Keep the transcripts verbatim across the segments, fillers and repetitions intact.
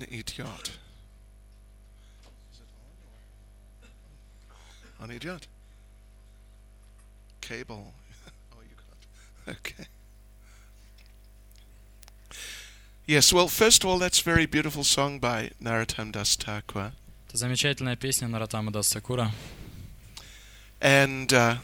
idiot. Is it on or on idiot? Cable. Oh, you got. Okay. Yes, well, first of all, that's a very beautiful song by Narottam Das Thakur. Это замечательная песня Нароттама Дас Такура. And uh,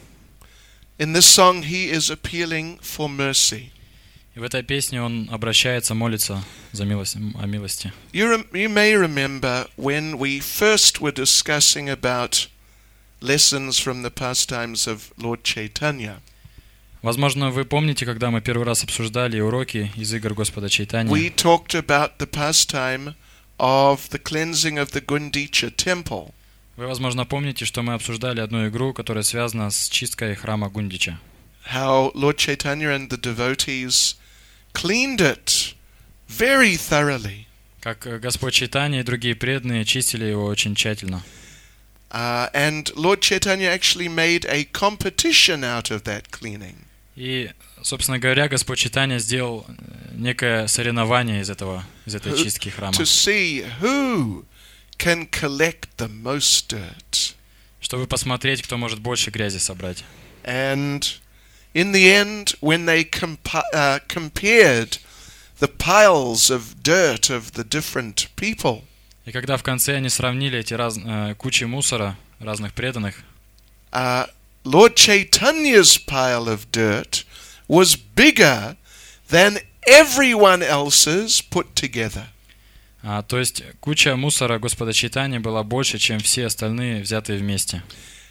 in this song, he is appealing for mercy. И в этой песне он обращается, молится за милость, о милости. You, rem- you may remember when we first were discussing about lessons from the pastimes of Lord Chaitanya. Возможно, вы помните, когда мы первый раз обсуждали уроки из игр Господа Чайтаньи. We talked about the pastime of the cleansing of the Gundicha temple. Вы, возможно, помните, что мы обсуждали одну игру, которая связана с чисткой храма Гундича. How Lord Chaitanya and the devotees cleaned it very thoroughly. Как Господь Чайтанья и другие преданные чистили его очень тщательно. Uh, and Lord Chaitanya actually made a competition out of that cleaning. И, собственно говоря, Господь Чайтанья сделал некое соревнование из этого, из этой чистки храма. To see who can collect the most dirt. Чтобы посмотреть, кто может больше грязи собрать. And in the end, when they compa- uh, compared the piles of dirt of the different people, и когда в конце они сравнили эти раз, э, кучи мусора разных преданных, uh, Lord Chaitanya's pile of dirt was bigger than everyone else's put together. А, то есть куча мусора Господа Чайтаньи была больше, чем все остальные, взятые вместе.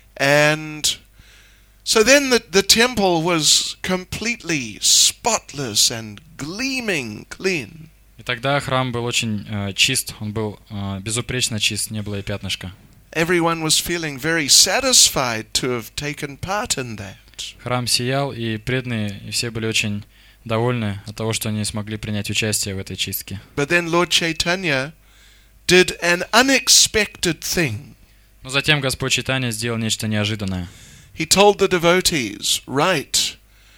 And so then the, the temple was completely spotless and gleaming clean. И тогда храм был очень э, чист, он был э, безупречно чист, не было и пятнышка. Everyone was feeling very satisfied to have taken part in that. Храм сиял, и преданные, и все были очень довольны от того, что они смогли принять участие в этой чистке. But then Lord Chaitanya did an unexpected thing. Но затем Господь Чайтанья сделал нечто неожиданное. He told the devotees, right,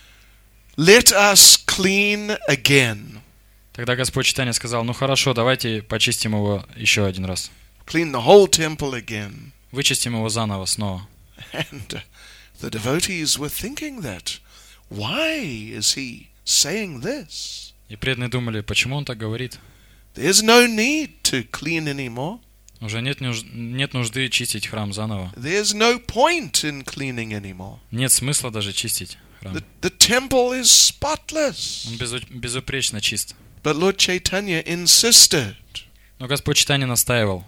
let us clean again. Тогда Господь Чайтанья сказал: ну хорошо, давайте почистим его еще один раз. Clean the whole temple again. Вычистим его заново, снова. And uh, the devotees were thinking that. Why is he saying this? И преданные думали, почему он так говорит? There's no need to clean anymore. Уже нет, нуж... нет нужды чистить храм заново. There's no point in cleaning anymore. Нет смысла даже чистить храм. The, the temple is spotless. Он безу... безупречно чист. But Lord Chaitanya insisted. Но Господь Чайтанья настаивал.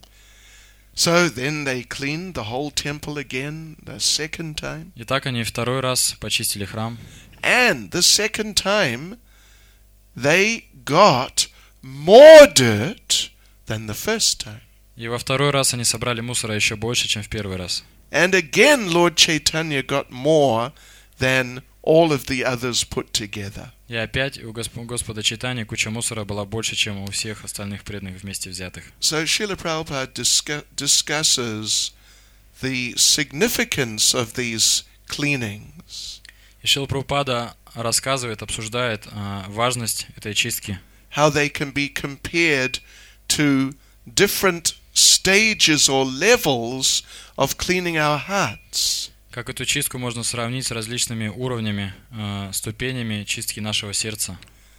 So then they cleaned the whole temple again the second time. И так они второй раз почистили храм. And the second time they got more dirt than the first time. И во второй раз они собрали мусора еще больше, чем в первый раз. And again Lord Chaitanya got more than all of the others put together. И опять у Госп... Господа Чайтаньи куча мусора была больше, чем у всех остальных преданных вместе взятых. So Srila Prabhupada discuss, discusses the significance of these cleanings. И Шрила Прабхупада рассказывает, обсуждает а, важность этой чистки. How they can be compared to different stages or levels of cleaning our hearts. Как эту чистку можно сравнить с различными уровнями, э, ступенями чистки нашего сердца.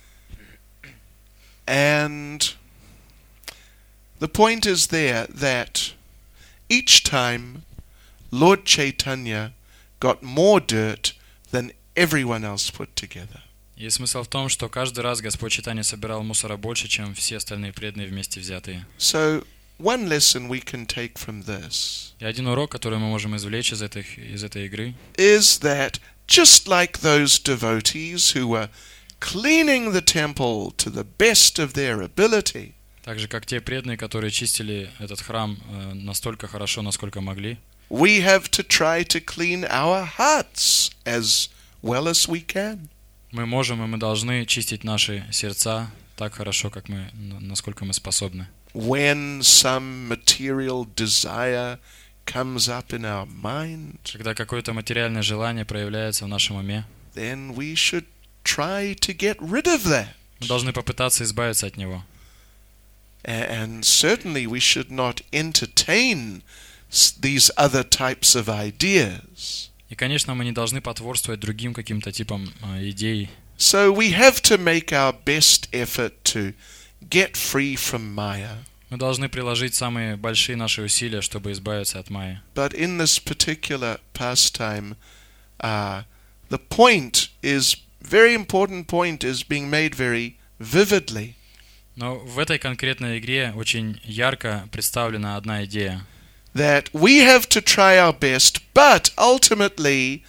And the point is there that each time Lord Chaitanya got more dirt than everyone else put together. И смысл в том, что каждый раз Господь Чайтанья собирал мусора больше, чем все остальные преданные вместе взятые. So one lesson we can take from this И один урок, который мы можем извлечь из этой, из этой игры, is that just like those devotees who were cleaning the temple to the best of their ability, так же как те преданные, которые чистили этот храм э, настолько хорошо, насколько могли, we have to try to clean our hearts as well as we can. мы можем и мы должны чистить наши сердца так хорошо, как мы, насколько мы способны. When some material desire comes up in our mind, Когда какое-то материальное желание проявляется в нашем уме, then we should try to get rid of that. мы должны попытаться избавиться от него. And certainly we should not entertain these other types of ideas. И, конечно, мы не должны потворствовать другим каким-то типам э, идей. So we have to make our best effort to get free from Maya. Мы должны приложить самые большие наши усилия, чтобы избавиться от майи. But in this particular pastime, uh, the point is, very important point is being made very vividly. Но в этой конкретной игре очень ярко представлена одна идея. That we have to try our best, but ultimately,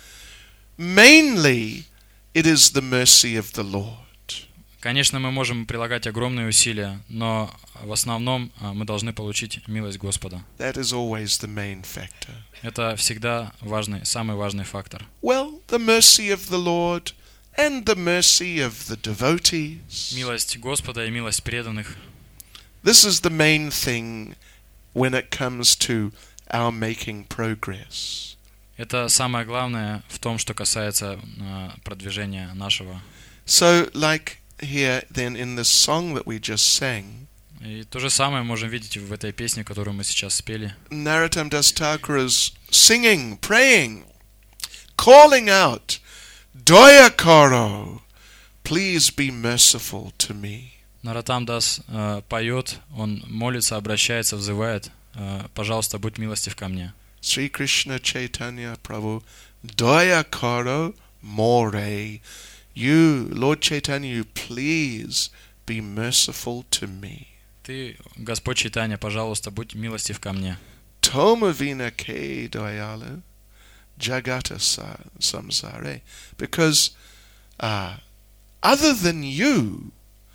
mainly, it is the mercy of the Lord. Конечно, мы можем прилагать огромные усилия, но в основном мы должны получить милость Господа. That is always the main factor. Это всегда важный, самый важный фактор. Well, the mercy of the Lord and the mercy of the devotees. Милость Господа и милость преданных. This is the main thing when it comes to our making progress. Это самое главное в том, что касается uh, продвижения нашего. So, like here then in the song that we just sang, и то же самое можем видеть в этой песне, которую мы сейчас спели. Narottam Das Thakur is singing, praying, calling out, Daya Karo, please be merciful to me. Наротам Дас uh, поет, он молится, обращается, взывает, uh, пожалуйста, будь милостив ко мне. Sri Krishna Chaitanya Prabhu, Daya Karo more. You, Lord Chaitanya, you please be merciful to me. Ты, Господь Чайтанья, пожалуйста, будь милостив ко мне. Tomavina ke dayalu jagata samsare. Because uh, other than you,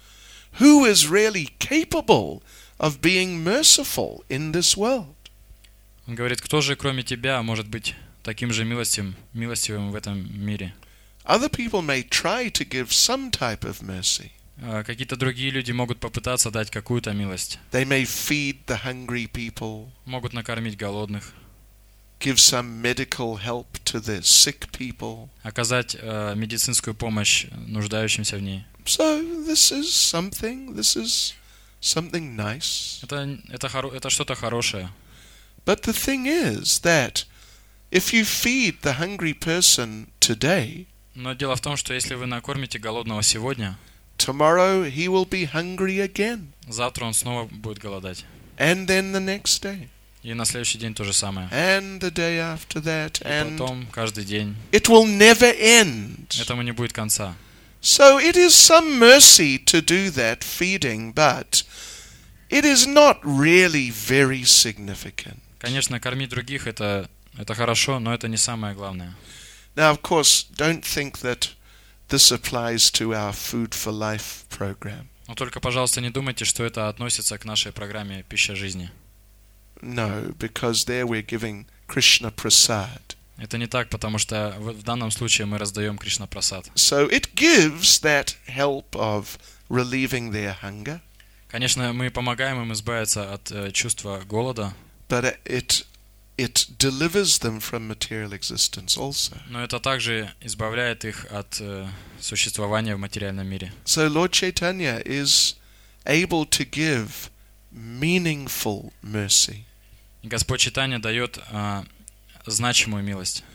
who is really capable of being merciful in this world? Он говорит, кто же, кроме тебя, может быть таким же милостивым, милостивым в этом мире? Other people may try to give some type of mercy. Uh, какие-то другие люди могут попытаться дать какую-то милость. They may feed the hungry people. Могут накормить голодных. Give some medical help to the sick people. Оказать uh, медицинскую помощь нуждающимся в ней. So this is something. This is something nice. Это это хоро- это что-то хорошее. But the thing is that if you feed the hungry person today, но дело в том, что если вы накормите голодного сегодня, tomorrow he will be hungry again. Завтра он снова будет голодать. And then the next day. И на следующий день то же самое. And the day after that. И and потом каждый день. It will never end. Этому не будет конца. So it is some mercy to do that feeding, but it is not really very significant. Конечно, кормить других это это хорошо, но это не самое главное. Now, of course, don't think that this applies to our Food for Life program. Но только, пожалуйста, не думайте, что это относится к нашей программе «Пища жизни». No, because there we're giving Krishna Prasad. Это не так, потому что в, в данном случае мы раздаем Кришна Прасад. So it gives that help of relieving their hunger. Конечно, мы помогаем им избавиться от э, чувства голода. But it it delivers them from material existence also. Но это также избавляет их от э, существования в материальном мире. So Lord Chaitanya is able to give meaningful mercy. Господь Чайтанья дает э, значимую милость.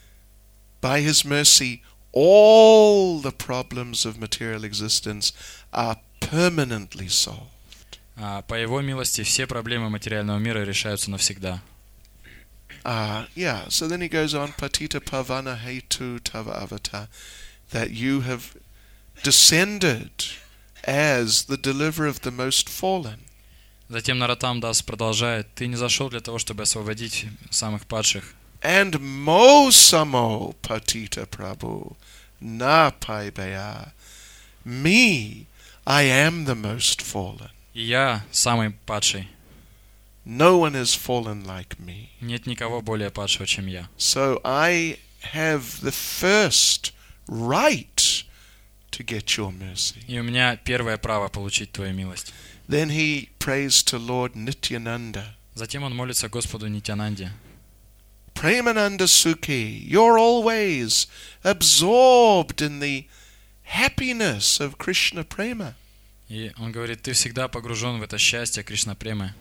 By His mercy, all the problems of material existence are permanently solved. А по Его милости все проблемы материального мира решаются навсегда. Ah, uh, yeah. So then he goes on, Patita Pavana Hetu Tava Avatar, that you have descended as the deliverer of the most fallen. Затем Наротам Дас продолжает: ты не зашел для того, чтобы освободить самых падших. And Mosamo Patita Prabhu Na Paibaya, me, I am the most fallen. И я самый падший. No one has fallen like me. Нет никого более падшего, чем я. So I have the first right to get your mercy. И у меня первое право получить твою милость. Then he prays to Lord Nityananda. Затем он молится Господу Нитянанде. Premananda Sukhi, you're always absorbed in the happiness of Krishna Prema. И он говорит, ты всегда погружен в это счастье Кришна премы.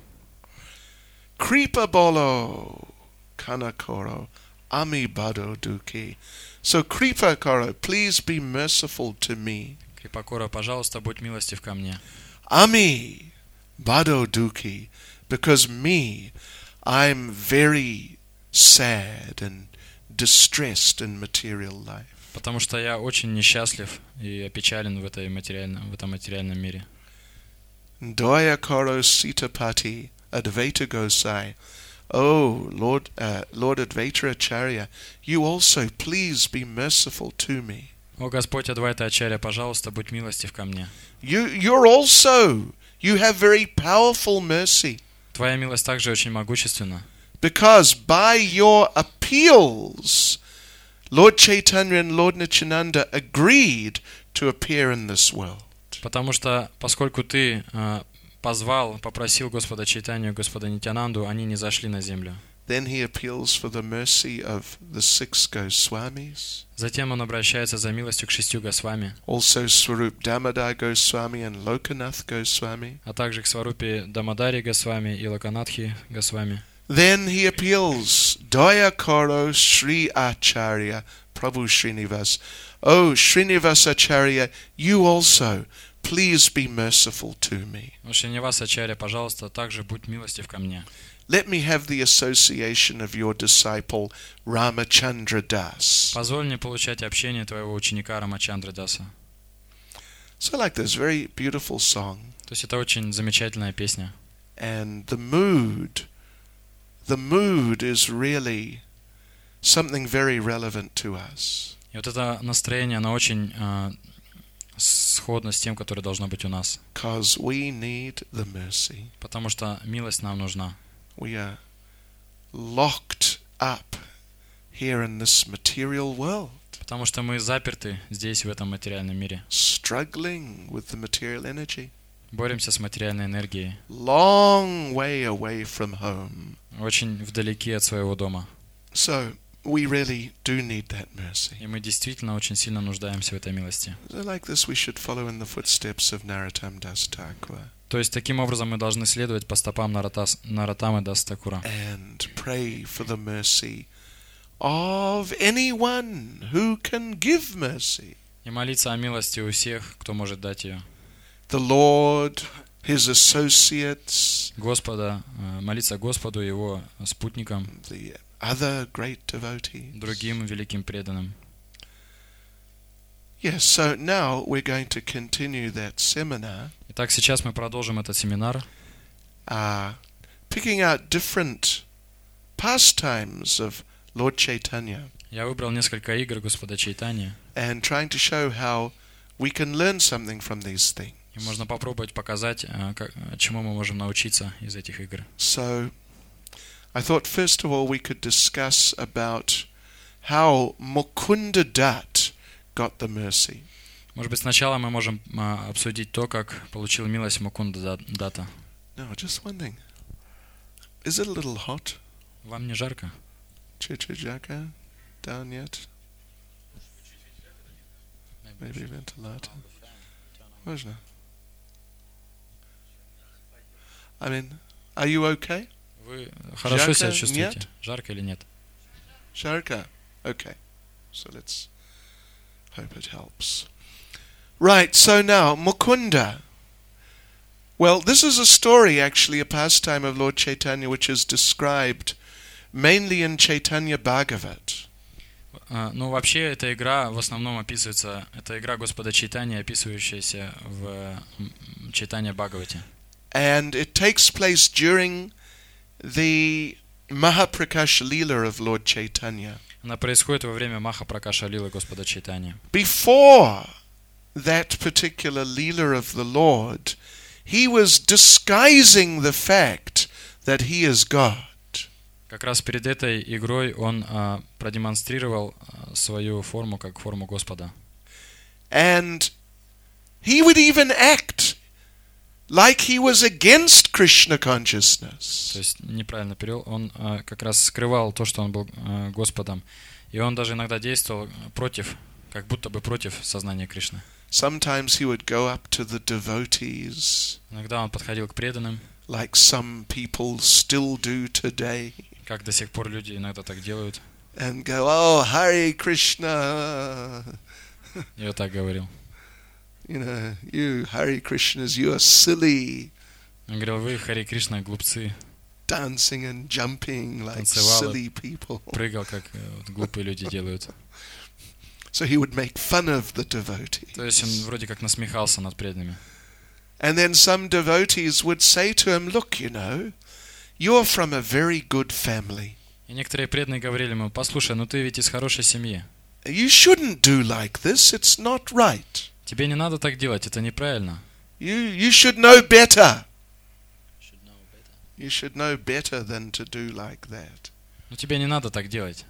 Kripa bolo kanakoro ami bado duki. So Kripa koro, please be merciful to me. Крипакора, пожалуйста, будь милостив ко мне. Ami bado duki, because me, I'm very sad and distressed in material life. Потому что я очень несчастлив и опечален в, этой материальном, в этом материальном мире. Daya koro sitapati Advaita Gosai. Oh, Lord, uh, Lord Advaita Acharya, you also please be merciful to me. О Господь Адвайта Ачарья, пожалуйста, будь милостив ко мне. You, you're also, you have very powerful mercy. Твоя милость также очень могущественна. Because by your appeals, Lord Chaitanya and Lord Nityananda agreed to appear in this world. Потому что, поскольку ты э, позвал, попросил Господа Чайтанью и Господа Нитянанду, они не зашли на землю. Then he appeals for the mercy of the six Goswamis. Затем он обращается за милостью к шестью Госвами, Also Swarup Damodar Goswami and Lokanath Goswami. а также к Сварупе Дамадари Госвами и Локанатхи Госвами. Then he appeals, Daya Koro Sri Acharya Prabhu Srinivas. Oh, Srinivas Acharya, you also, please be merciful to me. О Шринивас Ачарья, пожалуйста, также будь милостив ко мне. Let me have the association of your disciple Ramachandra Das. Позволь мне получать общение твоего ученика Рамачандры Даса. So like this very beautiful song. То есть это очень замечательная песня. And the mood, the mood is really something very relevant to us. И вот это настроение, оно очень э, сходно с тем, которое должно быть у нас. Because we need the mercy. Потому что милость нам нужна. We are locked up here in this material world. Потому что мы заперты здесь, в этом материальном мире. Struggling with the material energy. Боремся с материальной энергией. Long way away from home. Очень вдалеке от своего дома. So we really do need that mercy. И мы действительно очень сильно нуждаемся в этой милости. So like this we should follow in the footsteps of Narottam Das Thakur. То есть таким образом мы должны следовать по стопам Наратас, Нароттамы Даса Такура. And pray for the mercy of anyone who can give mercy. И молиться о милости у всех, кто может дать ее. The Lord, His associates, Господа, молиться Господу и Его спутникам, the other great devotees. другим великим преданным. Yes, so now we're going to continue that seminar. Итак, сейчас мы продолжим этот семинар, Uh, picking out different pastimes of Lord Chaitanya Я выбрал несколько игр Господа Чайтаньи, and trying to show how we can learn something from these things. и можно попробовать показать, как, чему мы можем научиться из этих игр. So, I thought first of all we could discuss about how Mukunda Dutt got the mercy. Может быть, сначала мы можем а, обсудить то, как получил милость Мукунда Датта. No, just one thing. Is it a little hot? Вам не жарко? Chichijaka? Down yet? Maybe ventilator. Можно? I mean, are you okay? Вы хорошо себя Жарко? чувствуете? Нет? Жарко или нет? Sharka? Okay. So let's hope it helps. Right, so now, Mukunda. Well, this is a story, actually, a pastime of Lord Chaitanya, which is described mainly in Chaitanya Bhagavat. А, ну, вообще, эта игра в основном описывается, это игра Господа Чайтаньи, описывающаяся в Чайтанья Бхагавате. And it takes place during the Mahaprakasha Leela of Lord Chaitanya. Она происходит во время Маха Пракаша Лилы Господа Чайтаньи. Before that particular Leela of the Lord, he was disguising the fact that he is God. Как раз перед этой игрой он а, продемонстрировал а, свою форму как форму Господа. And he would even act like he was against Krishna consciousness. То есть, неправильно перевел, он а, как раз скрывал то, что он был а, Господом. И он даже иногда действовал против, как будто бы против сознания Кришны. Sometimes he would go up to the devotees, Иногда он подходил к преданным, like some people still do today, как до сих пор люди иногда так делают, and go, "Oh, Hare Krishna, и вот так говорил. you know, you Hare Krishnas, you are silly, Он говорил, вы, Хари Кришна, глупцы, dancing and jumping like Танцевал. silly people." прыгал, как э, вот глупые люди делают. So he would make fun of the devotees. То есть он вроде как насмехался над преданными. And then some devotees would say to him, "Look, you know, you're from a very good family. И некоторые преданные говорили ему, послушай, ну ты ведь из хорошей семьи. You shouldn't do like this. It's not right. Тебе не надо так делать, это неправильно. You you should know better. You should know better than to do like that." Ну тебе не надо так делать.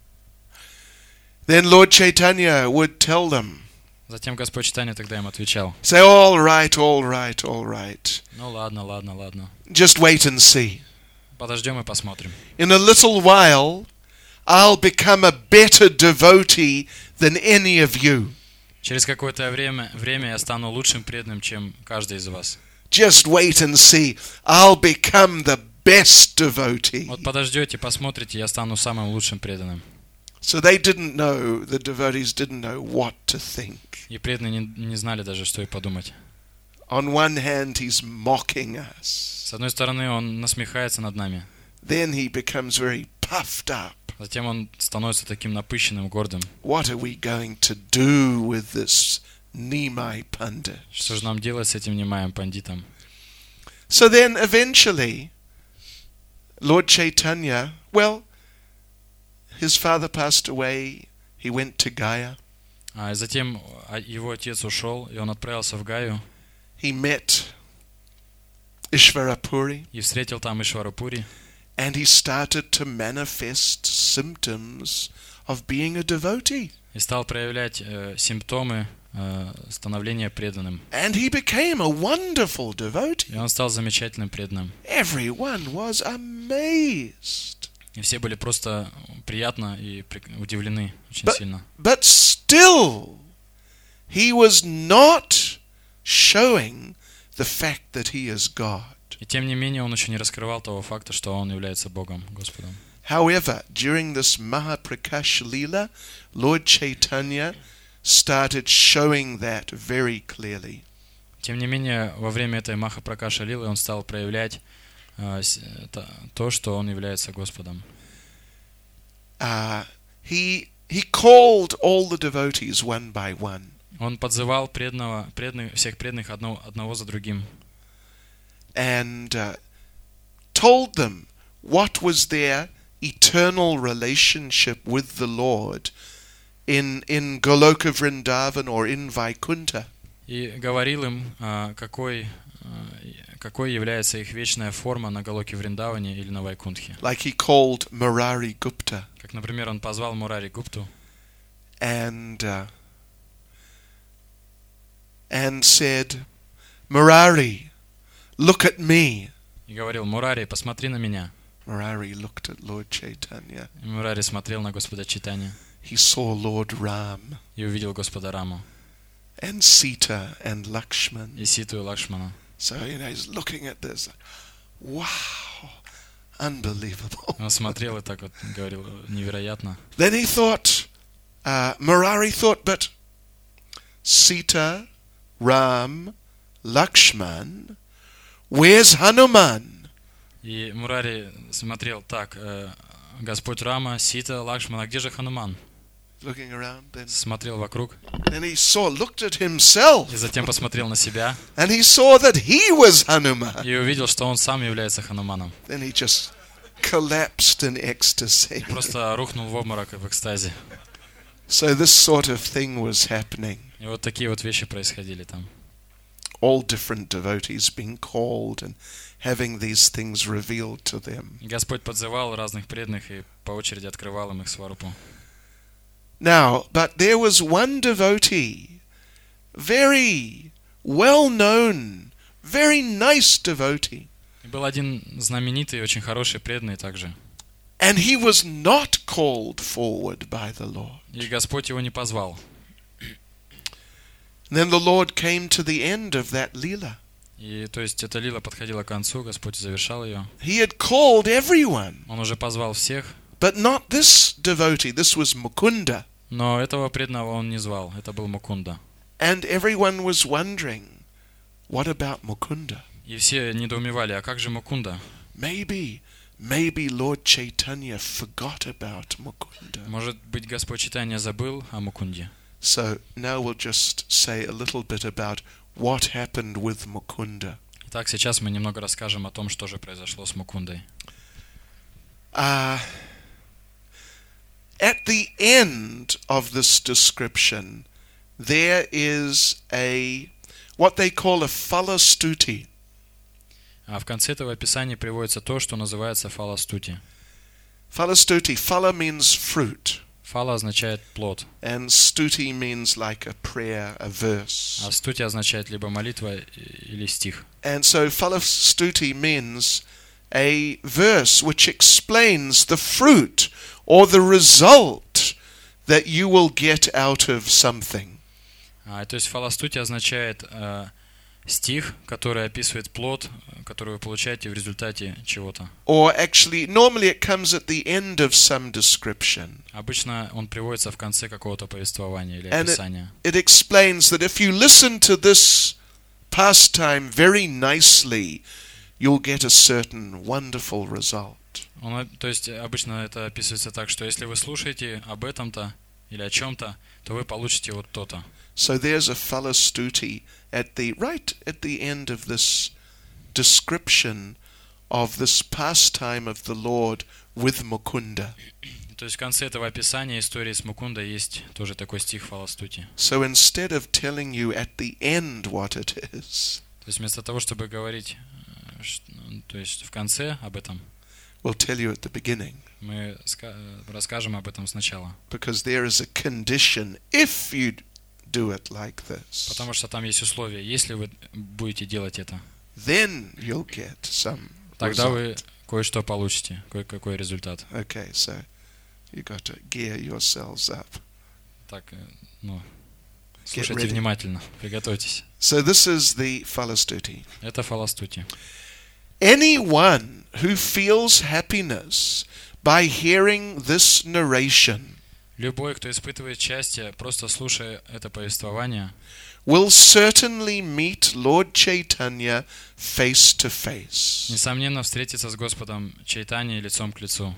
Then Lord Chaitanya would tell them, Затем Господь Чайтанья тогда им отвечал, say, "All right, all right, all right. ну ладно, ладно, ладно. Just wait and see. Подождем и посмотрим. In a little while, I'll become a better devotee than any of you. Через какое-то время, время я стану лучшим преданным, чем каждый из вас. Just wait and see. I'll become the best devotee." Вот подождете, посмотрите, я стану самым лучшим преданным. So they didn't know, the devotees didn't know what to think. И преданные не, не знали даже, что и подумать. On one hand, he's mocking us. С одной стороны, он насмехается над нами. Then he becomes very puffed up. Затем он становится таким напыщенным, гордым. What are we going to do with this Nimai Pandit? Что же нам делать с этим немаем пандитом? So then eventually, Lord Chaitanya, well, his father passed away, he went to Gaya. А затем его отец ушел, и он отправился в Гаю, He met Ishvarapuri, и встретил там Ишварапури, and he started to manifest symptoms of being a devotee. и стал проявлять э, симптомы э, становления преданным. And he became a wonderful И devotee. он стал замечательным преданным. Everyone was amazed. И все были просто приятно и при- удивлены очень But- сильно. But still, he was not showing the fact that he is God. И тем не менее, он еще не раскрывал того факта, что он является Богом, Господом. However, during this Mahaprakash Leela, Lord Chaitanya started showing that very clearly. Тем не менее, во время этой Махапракаша Лилы он стал проявлять э, с- та- то, что он является Господом. Uh, he he called all the devotees one by one, Он подзывал преданного, преданных, всех преданных одного, одного за другим. and uh, told them what was their eternal relationship with the Lord in in Goloka Vrindavan or in Vaikuntha. И говорил им, э, какой, э, какой является их вечная форма на Галоке Вриндаване или на Вайкунтхе. Like he called Murari Gupta, Как, например, он позвал Мурари Гупту and uh, and said, "Murari, look at me." и говорил, Мурари, посмотри на меня. Murari looked at Lord Chaitanya. И Мурари смотрел на Господа Чайтанью He saw Lord Ram и увидел Господа Раму, and Sita and Lakshman. и Ситу, и Лакшмана. So, you know, he's looking at this. Wow, unbelievable. Он смотрел и так вот говорил, невероятно. Then he thought, uh, Murari thought, but Sita, Ram, Lakshman, where's Hanuman? И Мурари смотрел, так, э, Господь Рама, Сита, Лакшман, а где же Хануман? Looking around, then, Смотрел вокруг, then he saw, looked at himself, и затем посмотрел на себя, and he saw that he was Hanuman. и увидел, что он сам является Хануманом. Then he just collapsed in ecstasy. Просто рухнул в обморок в экстазе. So this sort of thing was happening. И вот такие вот вещи происходили там. All different devotees being called and having these things revealed to them. И Господь подзывал разных преданных и по очереди открывал им их сварупу. Now, but there was one devotee, very well known, very nice devotee, И был один знаменитый, очень хороший преданный также. and he was not called forward by the Lord. И Господь его не позвал. And then the Lord came to the end of that lila. И то есть эта лила подходила к концу, Господь завершал ее. He had called everyone, Он уже позвал всех, but not this devotee. This was Mukunda. но этого преданного он не звал. Это был Мукунда. And everyone was wondering, what about Mukunda? И все недоумевали, а как же Мукунда? Maybe, maybe Lord Chaitanya forgot about Mukunda. Может быть, Господь Чайтанья забыл о Мукунде? So now we'll just say a little bit about what happened with Mukunda. Итак, сейчас мы немного расскажем о том, что же произошло с Мукундой. Uh, at the end of this description, there is a what they call a falastuti. А в конце этого описания приводится то, что называется фаластути. Falastuti. Phala means fruit, Фала означает плод, and stuti means like a prayer, a verse. а стути означает либо молитва или стих. And so falastuti means a verse which explains the fruit or the result that you will get out of something. А, то есть фаластути означает э, стих, который описывает плод, который вы получаете в результате чего-то. Or actually, normally it comes at the end of some description. Обычно он приводится в конце какого-то повествования или And it, описания. it explains that if you listen to this pastime very nicely, you'll get a certain wonderful result. Он, то есть обычно это описывается так, что если вы слушаете об этом-то или о чем-то, то вы получите вот то-то. So there's a falastuti at the right at the end of this description of this pastime of the Lord with Mukunda. То есть в конце этого описания истории с Мукундой есть тоже такой стих фаластути. So instead of telling you at the end what it is, То есть вместо того, чтобы говорить, э, ш- ну, то есть в конце об этом, we'll tell you at the beginning, мы ска- расскажем об этом сначала. because there is a condition if you do it like this, Потому что там есть условия. Если вы будете делать это, then you'll get some тогда result. вы кое-что получите, кое-какой результат. Okay, so you got to gear yourselves up. Так, э, ну, слушайте ready. внимательно, приготовьтесь. So this is the falastuti. Это фаластути. Anyone who feels happiness by hearing this narration Любой, кто испытывает счастье, просто слушая это повествование, will certainly meet Lord Chaitanya face to face. несомненно встретится с Господом Чайтаньей лицом к лицу.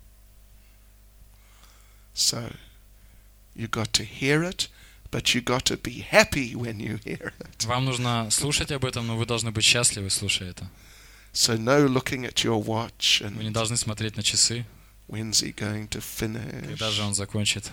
So you got to hear it, but you got to be happy when you hear it. Вам нужно слушать об этом, но вы должны быть счастливы, слушая это. So no looking at your watch Вы не and должны смотреть на часы, when's he going to finish. когда же он закончит.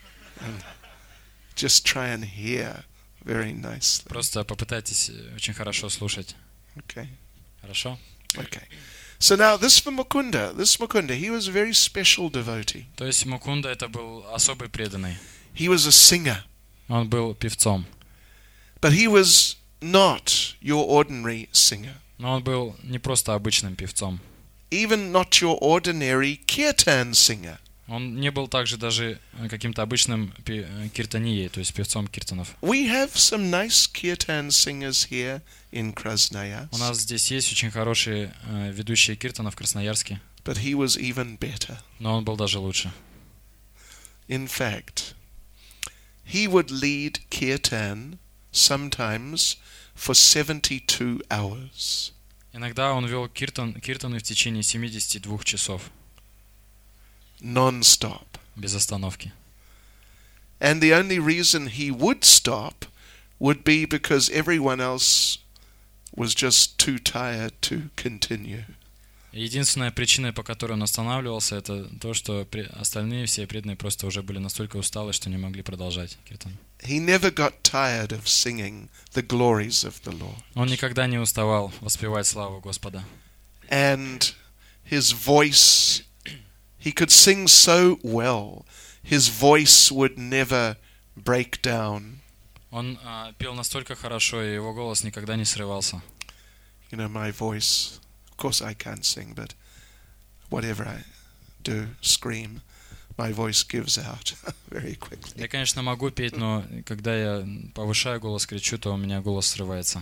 Just try and hear very nicely. Просто попытайтесь очень хорошо слушать. Okay. Хорошо? Okay. So now this for Mukunda. This Mukunda, he was a very special devotee. То есть Мукунда это был особый преданный. He was a singer, Он был певцом. but he was not your ordinary singer. Но он был не просто обычным певцом. Even not your ordinary kirtan singer. Он не был также даже каким-то обычным пи- киртанией, то есть певцом киртанов. We have some nice kirtan singers here in Krasnoyarsk, У нас здесь есть очень хорошие э, ведущие киртана в Красноярске, but he was even better. но он был даже лучше. In fact, he would lead kirtan sometimes for seventy-two hours. Иногда он вел киртан, киртаны в течение семидесяти двух часов, Non-stop. без остановки. And the only reason he would stop would be because everyone else was just too tired to continue. Единственная причина, по которой он останавливался, это то, что при- остальные все преданные просто уже были настолько усталы, что не могли продолжать киртан. He never got tired of singing the glories of the Lord. Он никогда не уставал воспевать славу Господа. And his voice, he could sing so well. His voice would never break down. Он а, пел настолько хорошо, и его голос никогда не срывался. You know, my voice, of course I can't sing, but whatever I do, scream. my voice gives out very quickly. Я, конечно, могу петь, но когда я повышаю голос, кричу, то у меня голос срывается.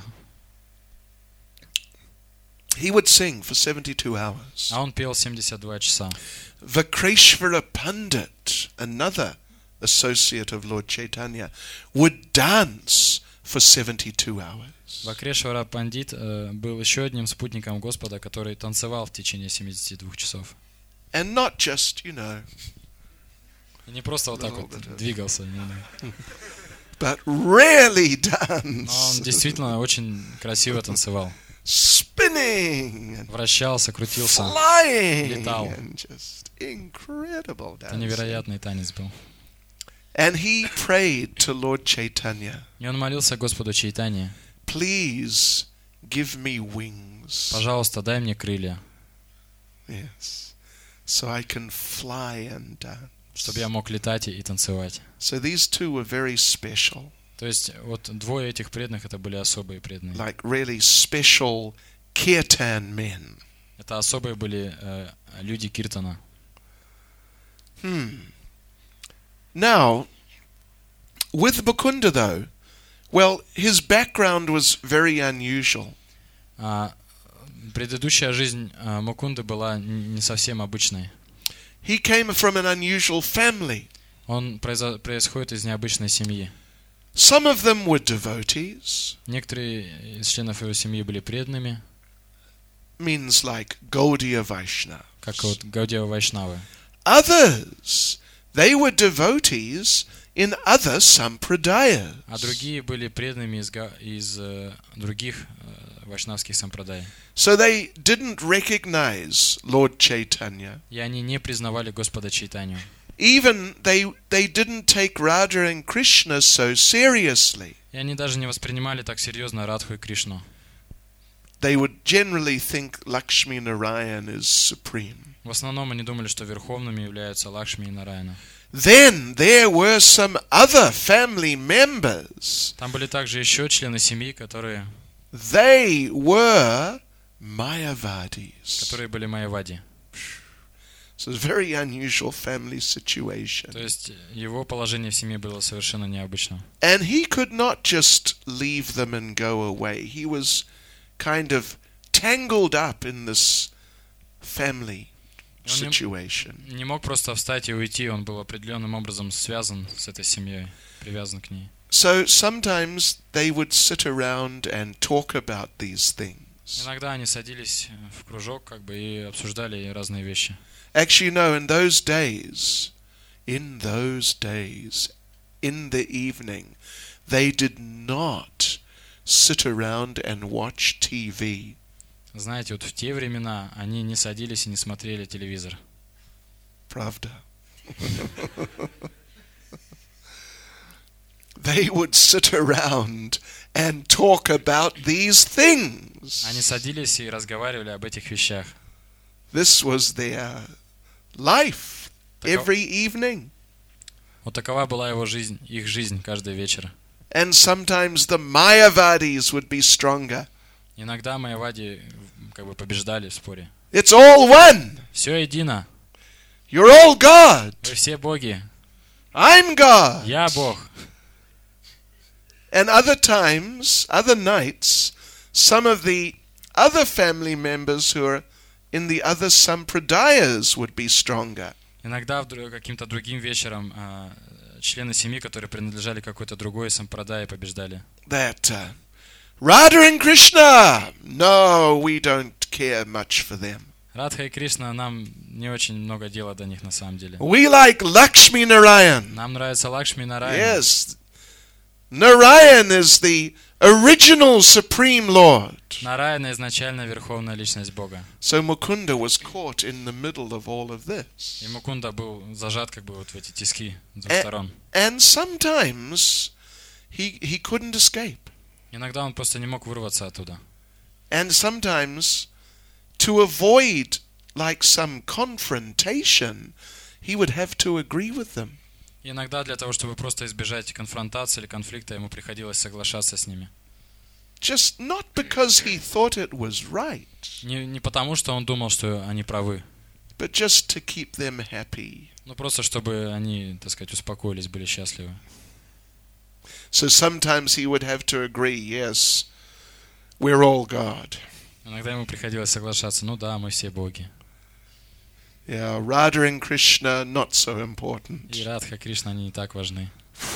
He would sing for seventy-two hours. А он пел семьдесят два часа. Vakreshvara Pandit, another associate of Lord Chaitanya, would dance for seventy-two hours. Вакрешвара Пандит э, был еще одним спутником Господа, который танцевал в течение семидесяти двух часов. And not just, you know, И не просто вот так вот двигался, не, не. but really Но он dance. действительно очень красиво танцевал. Spinning and Вращался, крутился. flying летал. and just incredible Это dancing. невероятный танец был. And he prayed to Lord Chaitanya, И он молился Господу Чайтанье: please give me wings. пожалуйста, дай мне крылья, Yes. So I can fly and dance. чтобы я мог летать и танцевать. So these two were very special, То есть вот двое этих преданных это были особые преданные. like really special kirtan men. Это особые были э, люди Киртана. Hmm. Now, with Mukunda though, well, his background was very unusual. А предыдущая жизнь э, Мукунды была н- не совсем обычной. He came from an unusual family. Он произо- происходит из необычной семьи. Some of them were devotees, Некоторые из членов его семьи были преданными, means like Gaudiya Vaishnava. как вот Гаудия Вайшнавы. Others, they were devotees in other sampradayas. А другие были преданными из, га- из э, других э, вайшнавских сампрадай. So they didn't recognize Lord Chaitanya. И они не признавали Господа Чайтанью. Even they they didn't take Radha and Krishna so seriously. И они даже не воспринимали так серьезно Радху и Кришну. They would generally think Lakshmi Narayan is supreme. В основном они думали, что верховными являются Лакшми и Нараяна. Then there were some other family members. Там были также еще члены семьи, которые, They were Mayavadis. которые были майявади. So it's a very unusual family То situation. есть его положение в семье было совершенно необычным. And he could not just leave them and go away. He was kind of tangled up in this family И он не- situation. Не мог просто встать и уйти, он был определенным образом связан с этой семьей, привязан к ней. So sometimes they would sit around and talk about these things. Иногда они садились в кружок как бы и обсуждали разные вещи. Actually, no, in those days, in those days, in the evening, they did not sit around and watch T V. Знаете, вот в те времена они не садились и не смотрели телевизор. Pravda. They would sit around and talk about these things. Они садились и разговаривали об этих вещах. This was their life every evening. Вот такова была его жизнь, их жизнь каждый вечер. And sometimes the Mayavadis would be stronger. Иногда майявади как бы побеждали в споре. It's all one. Все едино. You're all God. Вы все боги. I'm God. Я Бог. And other times, other nights, some of the other family members who are in the other sampradayas would be stronger. Иногда вдруг каким-то другим вечером а, члены семьи, которые принадлежали какой-то другой сампрадае, побеждали. That uh, Radha and Krishna, no, we don't care much for them. Радха и Кришна, нам не очень много дела до них на самом деле. We like Lakshmi Narayan. Нам нравится Лакшми Нараяна. Yes, Narayan is the original Supreme Lord. Нараяна изначально верховная личность Бога. So Mukunda was caught in the middle of all of this. И Мукунда был зажат как бы вот в эти тиски с двух Э- сторон. And sometimes he he couldn't escape. Иногда он просто не мог вырваться оттуда. And sometimes to avoid like some confrontation, he would have to agree with them. И иногда для того, чтобы просто избежать конфронтации или конфликта, ему приходилось соглашаться с ними. Just not because he thought it was right, Не, не потому, что он думал, что они правы. but just to keep them happy. Ну, просто чтобы они, так сказать, успокоились, были счастливы. So sometimes he would have to agree, yes, we're all God. Иногда ему приходилось соглашаться, ну да, мы все боги. Yeah, Radha and Krishna, not so И important. Радха, Кришна, они не так важны.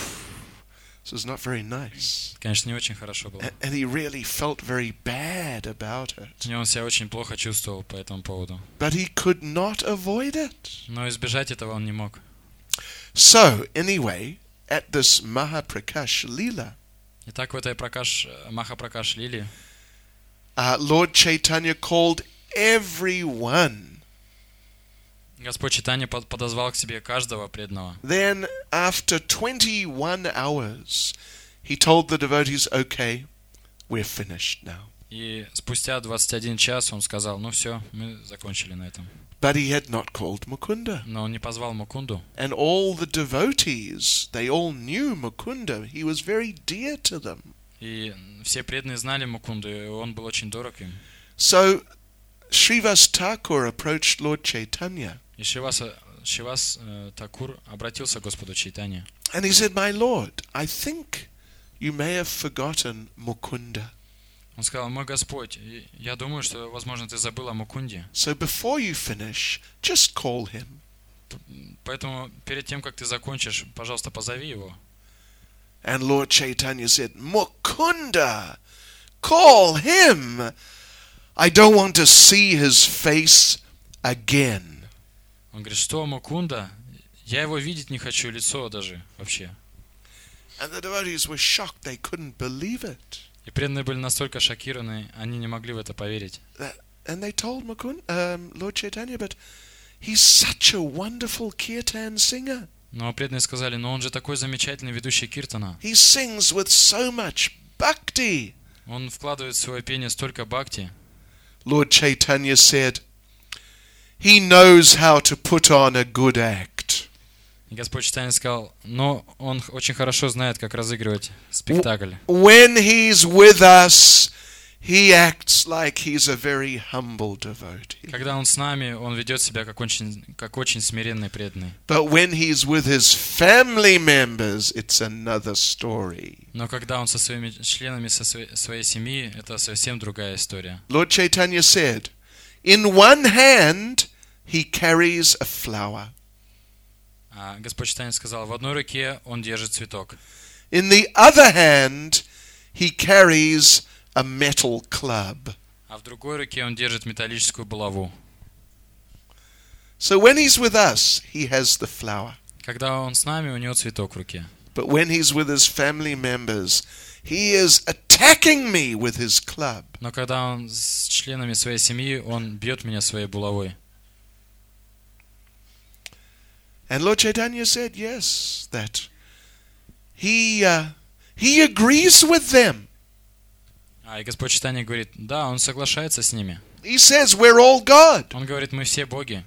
This is not very nice. Конечно, не очень хорошо было. A- And he really felt very bad about it. И он себя очень плохо чувствовал по этому поводу. But he could not avoid it. Но избежать этого он не мог. So, anyway, at this Mahaprakash Leela, Итак, в этой Пракаш, Махапракаш Лили uh, Lord Chaitanya called everyone. Господь Чайтанья под- подозвал к себе каждого преданного. Then, after twenty-one hours, he told the devotees, okay, we're finished now. И спустя двадцать один час он сказал, ну все, мы закончили на этом. But he had not called Mukunda. Но он не позвал Мукунду. And all the devotees, they all knew Mukunda. He was very dear to them. И все преданные знали Мукунду, и он был очень дорог им. So, Srivas Thakur approached Lord Chaitanya. И Шивас, Шивас э, Такур обратился к Господу Чайтанье. And he said, my Lord, I think you may have forgotten Mukunda. Он сказал, мой Господь, я думаю, что, возможно, ты забыл о Мукунде. So before you finish, just call him. Поэтому перед тем, как ты закончишь, пожалуйста, позови его. And Lord Chaitanya said, Mukunda, call him. I don't want to see his face again. Он говорит, что Мукунда? Я его видеть не хочу, лицо даже вообще. And the devotees were shocked. They couldn't believe it. И преданные были настолько шокированы, они не могли в это поверить. That, and they told Mukunda, um, Lord Chaitanya, but he's such a wonderful kirtan singer. Но преданные сказали, но он же такой замечательный ведущий киртана. He sings with so much bhakti. Он вкладывает в свое пение столько бхакти. Lord Chaitanya said, he knows how to put on a good act. И Господь Чайтанья сказал, но он очень хорошо знает, как разыгрывать спектакль. When he's with us, he acts like he's a very humble devotee. Когда он с нами, он ведет себя как очень, как очень смиренный преданный. But when he's with his family members, it's another story. Но когда он со своими членами со своей, своей семьи, это совсем другая история. Lord Chaitanya said, in one hand, he carries a flower. А Господь Чайтанья сказал, в одной руке он держит цветок, In the other hand, he carries a metal club. а в другой руке он держит металлическую булаву. So when he's with us, he has the flower. Когда он с нами, у него цветок в руке. But when he's with his family members, he is attacking me with his club. Но когда он с членами своей семьи, он бьет меня своей булавой. And Lord Chaitanya said, yes, that he uh, he agrees with them. А и Господь Чайтанья говорит, да, он соглашается с ними. He says we're all God. Он говорит, мы все боги,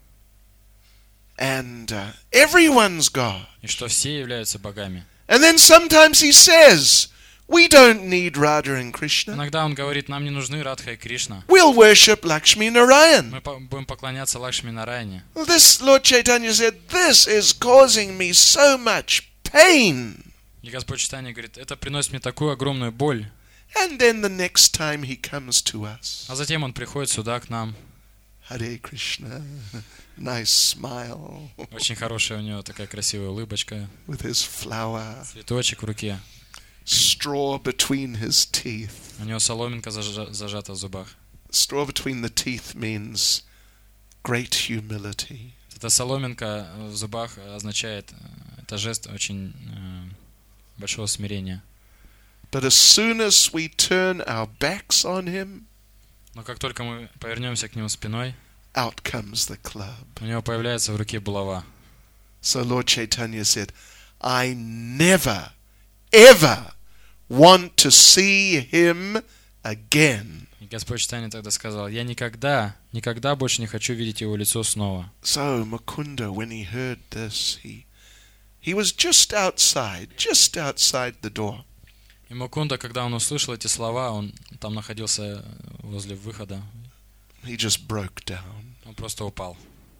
And uh, everyone's God. и что все являются богами. And then sometimes he says, we don't need Radha and Krishna. Иногда он говорит, нам не нужны Радха и Кришна. We'll worship Lakshmi Narayan. Мы по- будем поклоняться Лакшми Нараяне. Well, this, Lord Chaitanya said, this is causing me so much pain. И Господь Чайтанья говорит, это приносит мне такую огромную боль. And then the next time he comes to us, А затем он приходит сюда к нам. Hare Krishna, nice smile Очень хорошая у него такая красивая улыбочка, with his flower, цветочек в руке. straw between his teeth. У него соломинка зажа- зажата в зубах. Straw between the teeth means great humility. Эта соломинка в зубах означает, э, это жест очень э, большого смирения. But as soon as we turn our backs on him, Но как только мы повернемся к нему спиной, out comes the club. у него появляется в руке булава. So Lord Chaitanya said, I never, ever want to see him again. И Господь Чайтанья тогда сказал, я никогда, никогда больше не хочу видеть его лицо снова. So Mukunda, when he heard this, he he was just outside, just outside the door. И Мукунда, когда он услышал эти слова, он там находился возле выхода, He just broke down. он просто упал.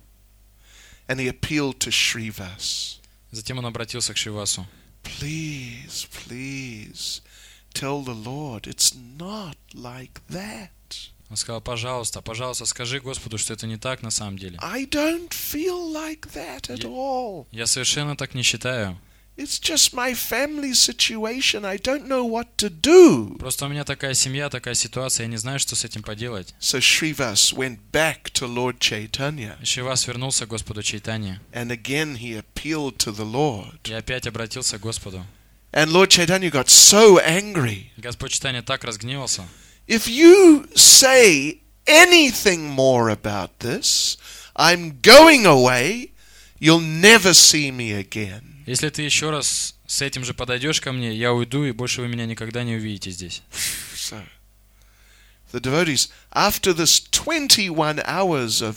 And he appealed to Shrivas. Затем он обратился к Шривасу. Please, please, tell the Lord it's not like that. Он сказал, пожалуйста, пожалуйста, скажи Господу, что это не так на самом деле. I don't feel like that at all. Я совершенно так не считаю. It's just my family situation. I don't know what to do. Просто у меня такая семья, такая ситуация, я не знаю, что с этим поделать. So Shrivas went back to Lord Chaitanya. И Шривас вернулся к Господу Чайтанье. And again he appealed to the Lord. И опять обратился к Господу. And Lord Chaitanya got so angry. Господь Чайтанья так разгневался. If you say anything more about this, I'm going away. You'll never see me again. Если ты еще раз с этим же подойдешь ко мне, я уйду, и больше вы меня никогда не увидите здесь. So, the devotees, after this twenty-one hours of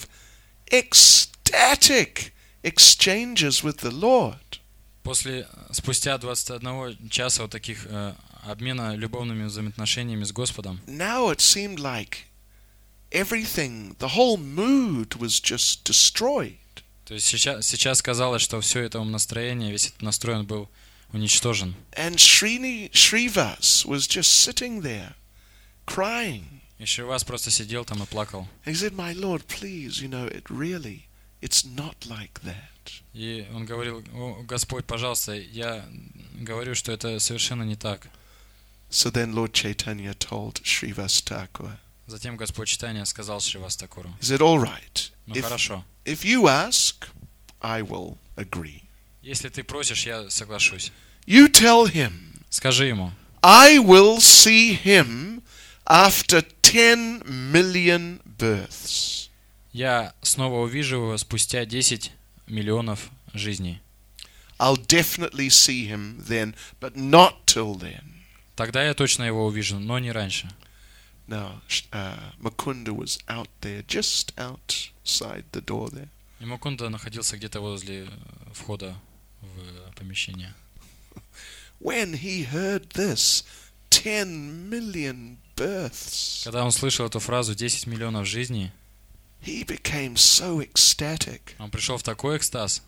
ecstatic exchanges with the Lord, После, спустя двадцать один часа вот таких э, обмена любовными взаимоотношениями с Господом, now it seemed like everything, the whole mood was just destroyed. то есть сейчас, сейчас казалось, что все это настроение, весь этот настрой, он был уничтожен. And Srini, Shrivas was just sitting there, crying. И Шривас просто сидел там и плакал. He said, "My Lord, please, you know, it really, it's not like that." И он говорил, о, Господь, пожалуйста, я говорю, что это совершенно не так. So then Lord Chaitanya told Shrivas Thakur. Затем Господь Чайтанья сказал Шривас Такуру, He said, "All right, ну if, хорошо, if you ask, I will agree. если ты просишь, я соглашусь. You tell him, Скажи ему, I will see him after ten million births." я снова увижу его спустя десять миллионов жизней. I'll definitely see him then, but not till then. Тогда я точно его увижу, но не раньше. Now, uh, Mukunda was out there, just outside the door there. И Мукунда находился где-то возле входа в помещение. When he heard this, ten million births, Когда он слышал эту фразу «десять миллионов жизней», he became so ecstatic. он пришел в такой экстаз,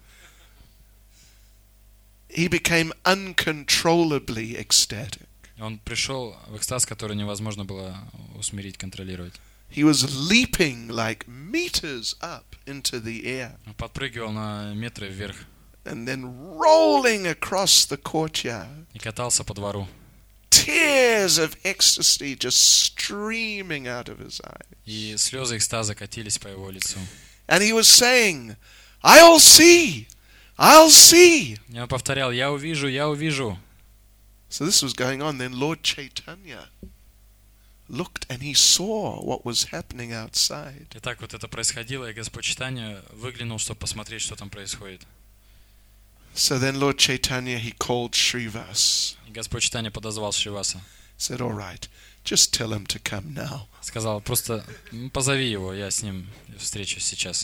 He became uncontrollably ecstatic. он пришел в экстаз, который невозможно было усмирить, контролировать. He was leaping like meters up into the air Он подпрыгивал на метры вверх and then rolling across the courtyard. и катался по двору. Tears of ecstasy just streaming out of his eyes. И слезы экстаза катились по его лицу. And he was saying, I'll see, I'll see. И он повторял, я увижу, я увижу. So this was going on. Then Lord Chaitanya looked and he saw what was happening outside. И так вот это происходило, и Господь Чайтанья выглянул, чтобы посмотреть, что там происходит. So then Lord Chaitanya, he called Shrivas. И Господь Чайтанья подозвал Шриваса. Said, all right, just tell him to come now. Сказал, просто позови его, я с ним встречусь сейчас.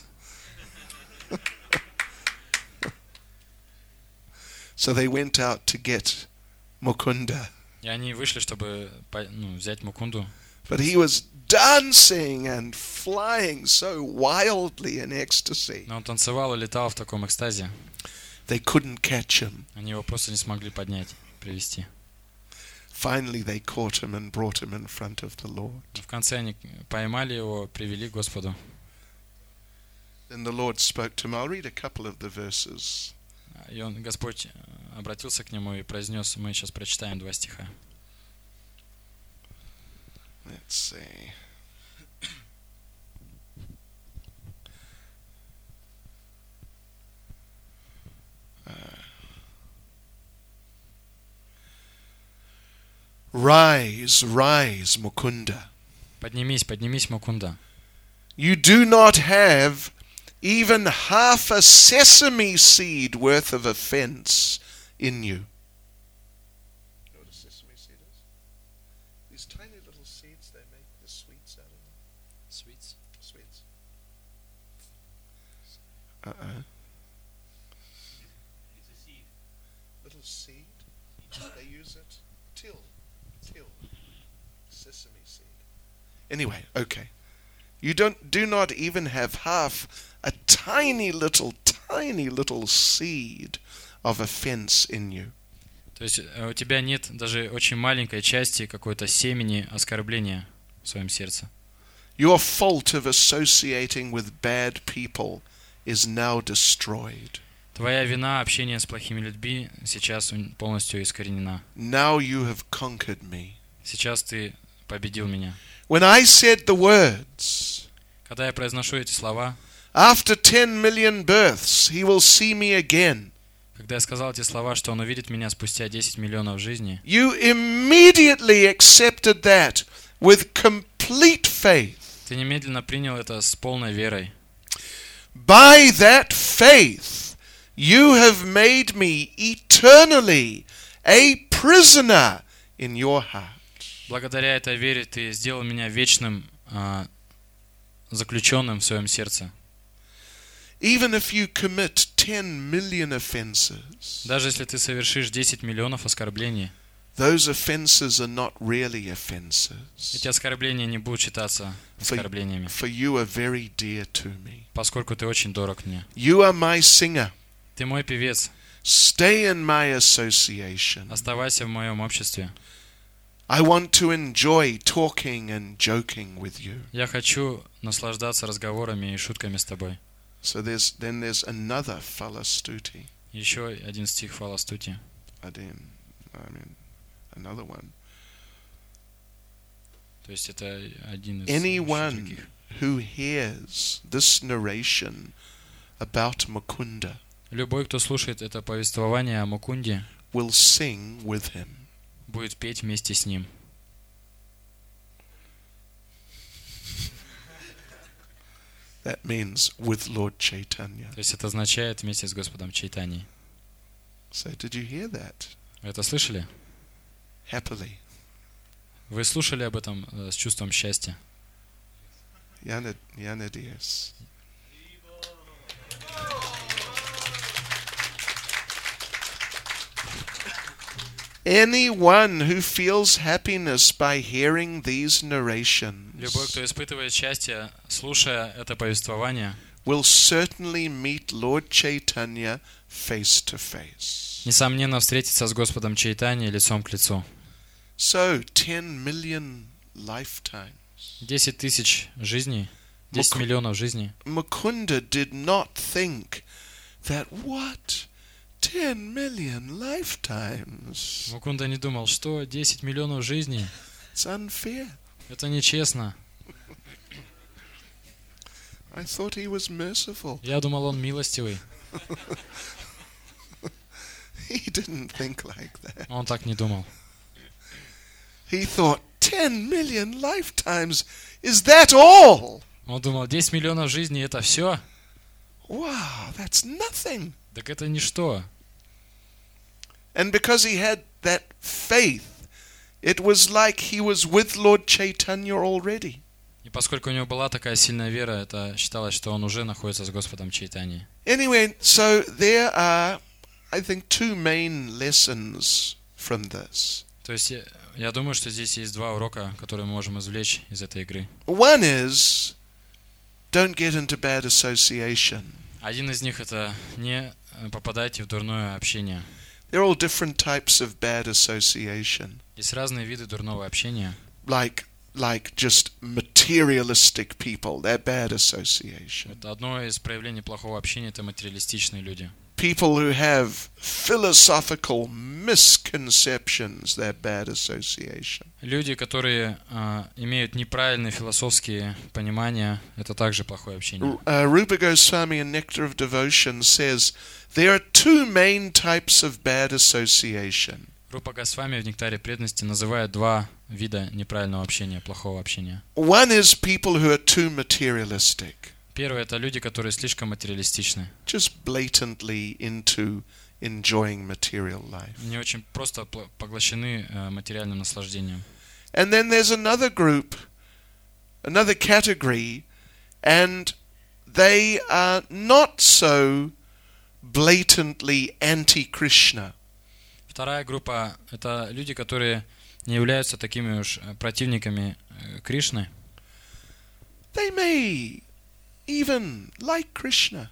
So they went out to get Mukunda. И они вышли, чтобы ну, взять Мукунду. But he was dancing and flying so wildly in ecstasy. Но он танцевал и летал в таком экстазе. They couldn't catch him. Они его просто не смогли поднять, привести. Finally they caught him and brought him in front of the Lord. В конце они поймали его, привели к Господу. Then the Lord spoke to him. I'll read a couple of the verses. И он, Господь обратился к нему и произнес, мы сейчас прочитаем два стиха. Let's see. Uh, rise, rise, Mukunda. Поднимись, поднимись, Мукунда. You do not have even half a sesame seed worth of offense in you. You know what a sesame seed is? These tiny little seeds, they make the sweets out of them. Sweets. Sweets. Uh-oh. It's a seed. Little seed. They use it. Till. Till. Sesame seed. Anyway, okay. You don't do not even have half a tiny little tiny little seed of offense in you. То есть э, у тебя нет даже очень маленькой части какой-то семени оскорбления в своем сердце. Your fault of associating with bad people is now destroyed. Твоя вина общения с плохими людьми сейчас полностью искоренена. Now you have conquered me. Сейчас ты победил меня. When I said the words, Когда я произношу эти слова, after ten million births, he will see me again. когда я сказал эти слова, что он увидит меня спустя десять миллионов жизней, You immediately accepted that with complete faith. ты немедленно принял это с полной верой. By that faith, you have made me eternally a prisoner in your heart. Благодаря этой вере ты сделал меня вечным а, заключенным в своем сердце. Even if you commit ten million offenses, Даже если ты совершишь десять миллионов оскорблений, those offenses are not really offenses. эти оскорбления не будут считаться оскорблениями, For you are very dear to me. поскольку ты очень дорог мне. You are my singer. Ты мой певец. Stay in my association. Оставайся в моем обществе. I want to enjoy talking and joking with you. Я хочу наслаждаться разговорами и шутками с тобой. So there's then there's another falastuti. Еще один стих Фаластути. Adin, I mean, another one. То есть это один из Anyone других. who hears this narration about Mukunda Любой, кто слушает это повествование о Мукунде, will sing with him. будет петь вместе с ним. That means with Lord Chaitanya. То есть это означает вместе с Господом Чайтаньей. So did you hear that? Вы это слышали? Happily. Вы слушали об этом э, с чувством счастья? Yana, Yanadias. Anyone who feels happiness by hearing these narrations Любой, кто испытывает счастье, слушая это повествование, will certainly meet Lord Chaitanya face to face. несомненно, встретится с Господом Чайтаньей лицом к лицу. So, ten million lifetimes. Десять тысяч жизней, десять миллионов жизней. Mukunda did not think that what? ten million lifetimes. Мукунда не думал, что десять миллионов жизней. It's unfair. Это нечестно. I thought he was merciful. Я думал, он милостивый. He didn't think like that. Он так не думал. He thought, ten million lifetimes, is that all? Он думал, десять миллионов жизней это все? Wow, that's nothing. Так это ничто. And because he had that faith, it was like he was with Lord Chaitanya already. И поскольку у него была такая сильная вера, это считалось, что он уже находится с Господом Чайтаньей. Anyway, so there are, I think, two main lessons from this. То есть я, я думаю, что здесь есть два урока, которые мы можем извлечь из этой игры. One is, don't get into bad association. Один из них это не попадайте в дурное общение. There are all different types of bad association. Есть разные виды дурного общения. Like, like just materialistic people, they're bad association. Это одно из проявлений плохого общения, это материалистичные люди. People who have philosophical misconceptions, they're bad association. Люди, которые а, имеют неправильные философские понимания, это также плохое общение. Uh, Rupa Goswami in Nectar of Devotion says there are two main types of bad association. Рупа Госвами в Нектаре преданности называет два вида неправильного общения, плохого общения. One is people who are too materialistic, Первое — это люди, которые слишком материалистичны. just blatantly into enjoying material life. Они очень просто пл- поглощены э, материальным наслаждением. And then there's another group, another category, and they are not so blatantly anti-Krishna. Вторая группа — это люди, которые не являются такими уж противниками э, Кришны. They may even like Krishna. И,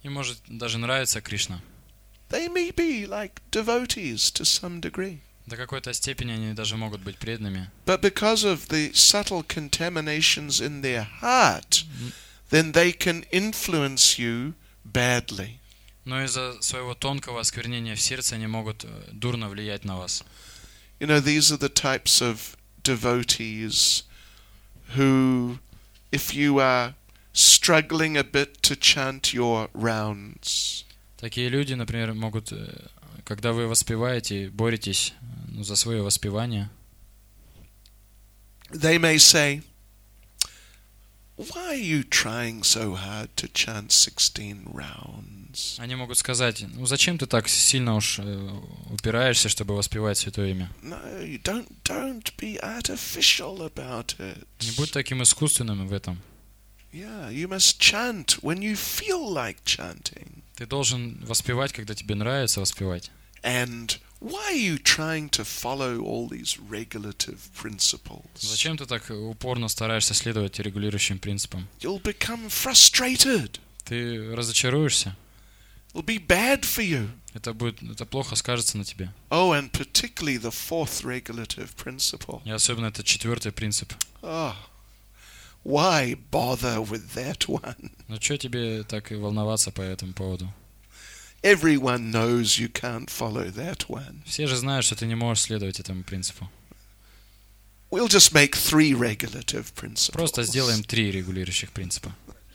Им может даже нравиться Кришна. They may be like devotees to some degree. До какой-то степени они даже могут быть преданными. But because of the subtle contaminations in their heart, then they can influence you badly. Но из-за своего тонкого осквернения в сердце они могут дурно влиять на вас. You know, these are the types of devotees who, if you are struggling a bit to chant your rounds, Такие люди, например, могут, когда вы воспеваете, боретесь ну, за свое воспевание, they may say, "Why are you trying so hard to chant sixteen rounds?" они могут сказать, ну зачем ты так сильно уж э, упираешься, чтобы воспевать Святое Имя? No, you don't, don't be artificial about it. Не будь таким искусственным в этом. Yeah, you must chant when you feel like chanting. Ты должен воспевать, когда тебе нравится воспевать. And why are you trying to follow all these regulative principles? Зачем ты так упорно стараешься следовать регулирующим принципам? You'll become frustrated. Ты разочаруешься. It'll be bad for you. Это будет, это плохо скажется на тебе. Oh, and particularly the fourth regulative principle. И особенно это четвертый принцип. Oh, why bother with that one? Ну что тебе так и волноваться по этому поводу? Everyone knows you can't follow that one. Все же знают, что ты не можешь следовать этому принципу. We'll just make three regulative principles. Просто сделаем три регулирующих принципа.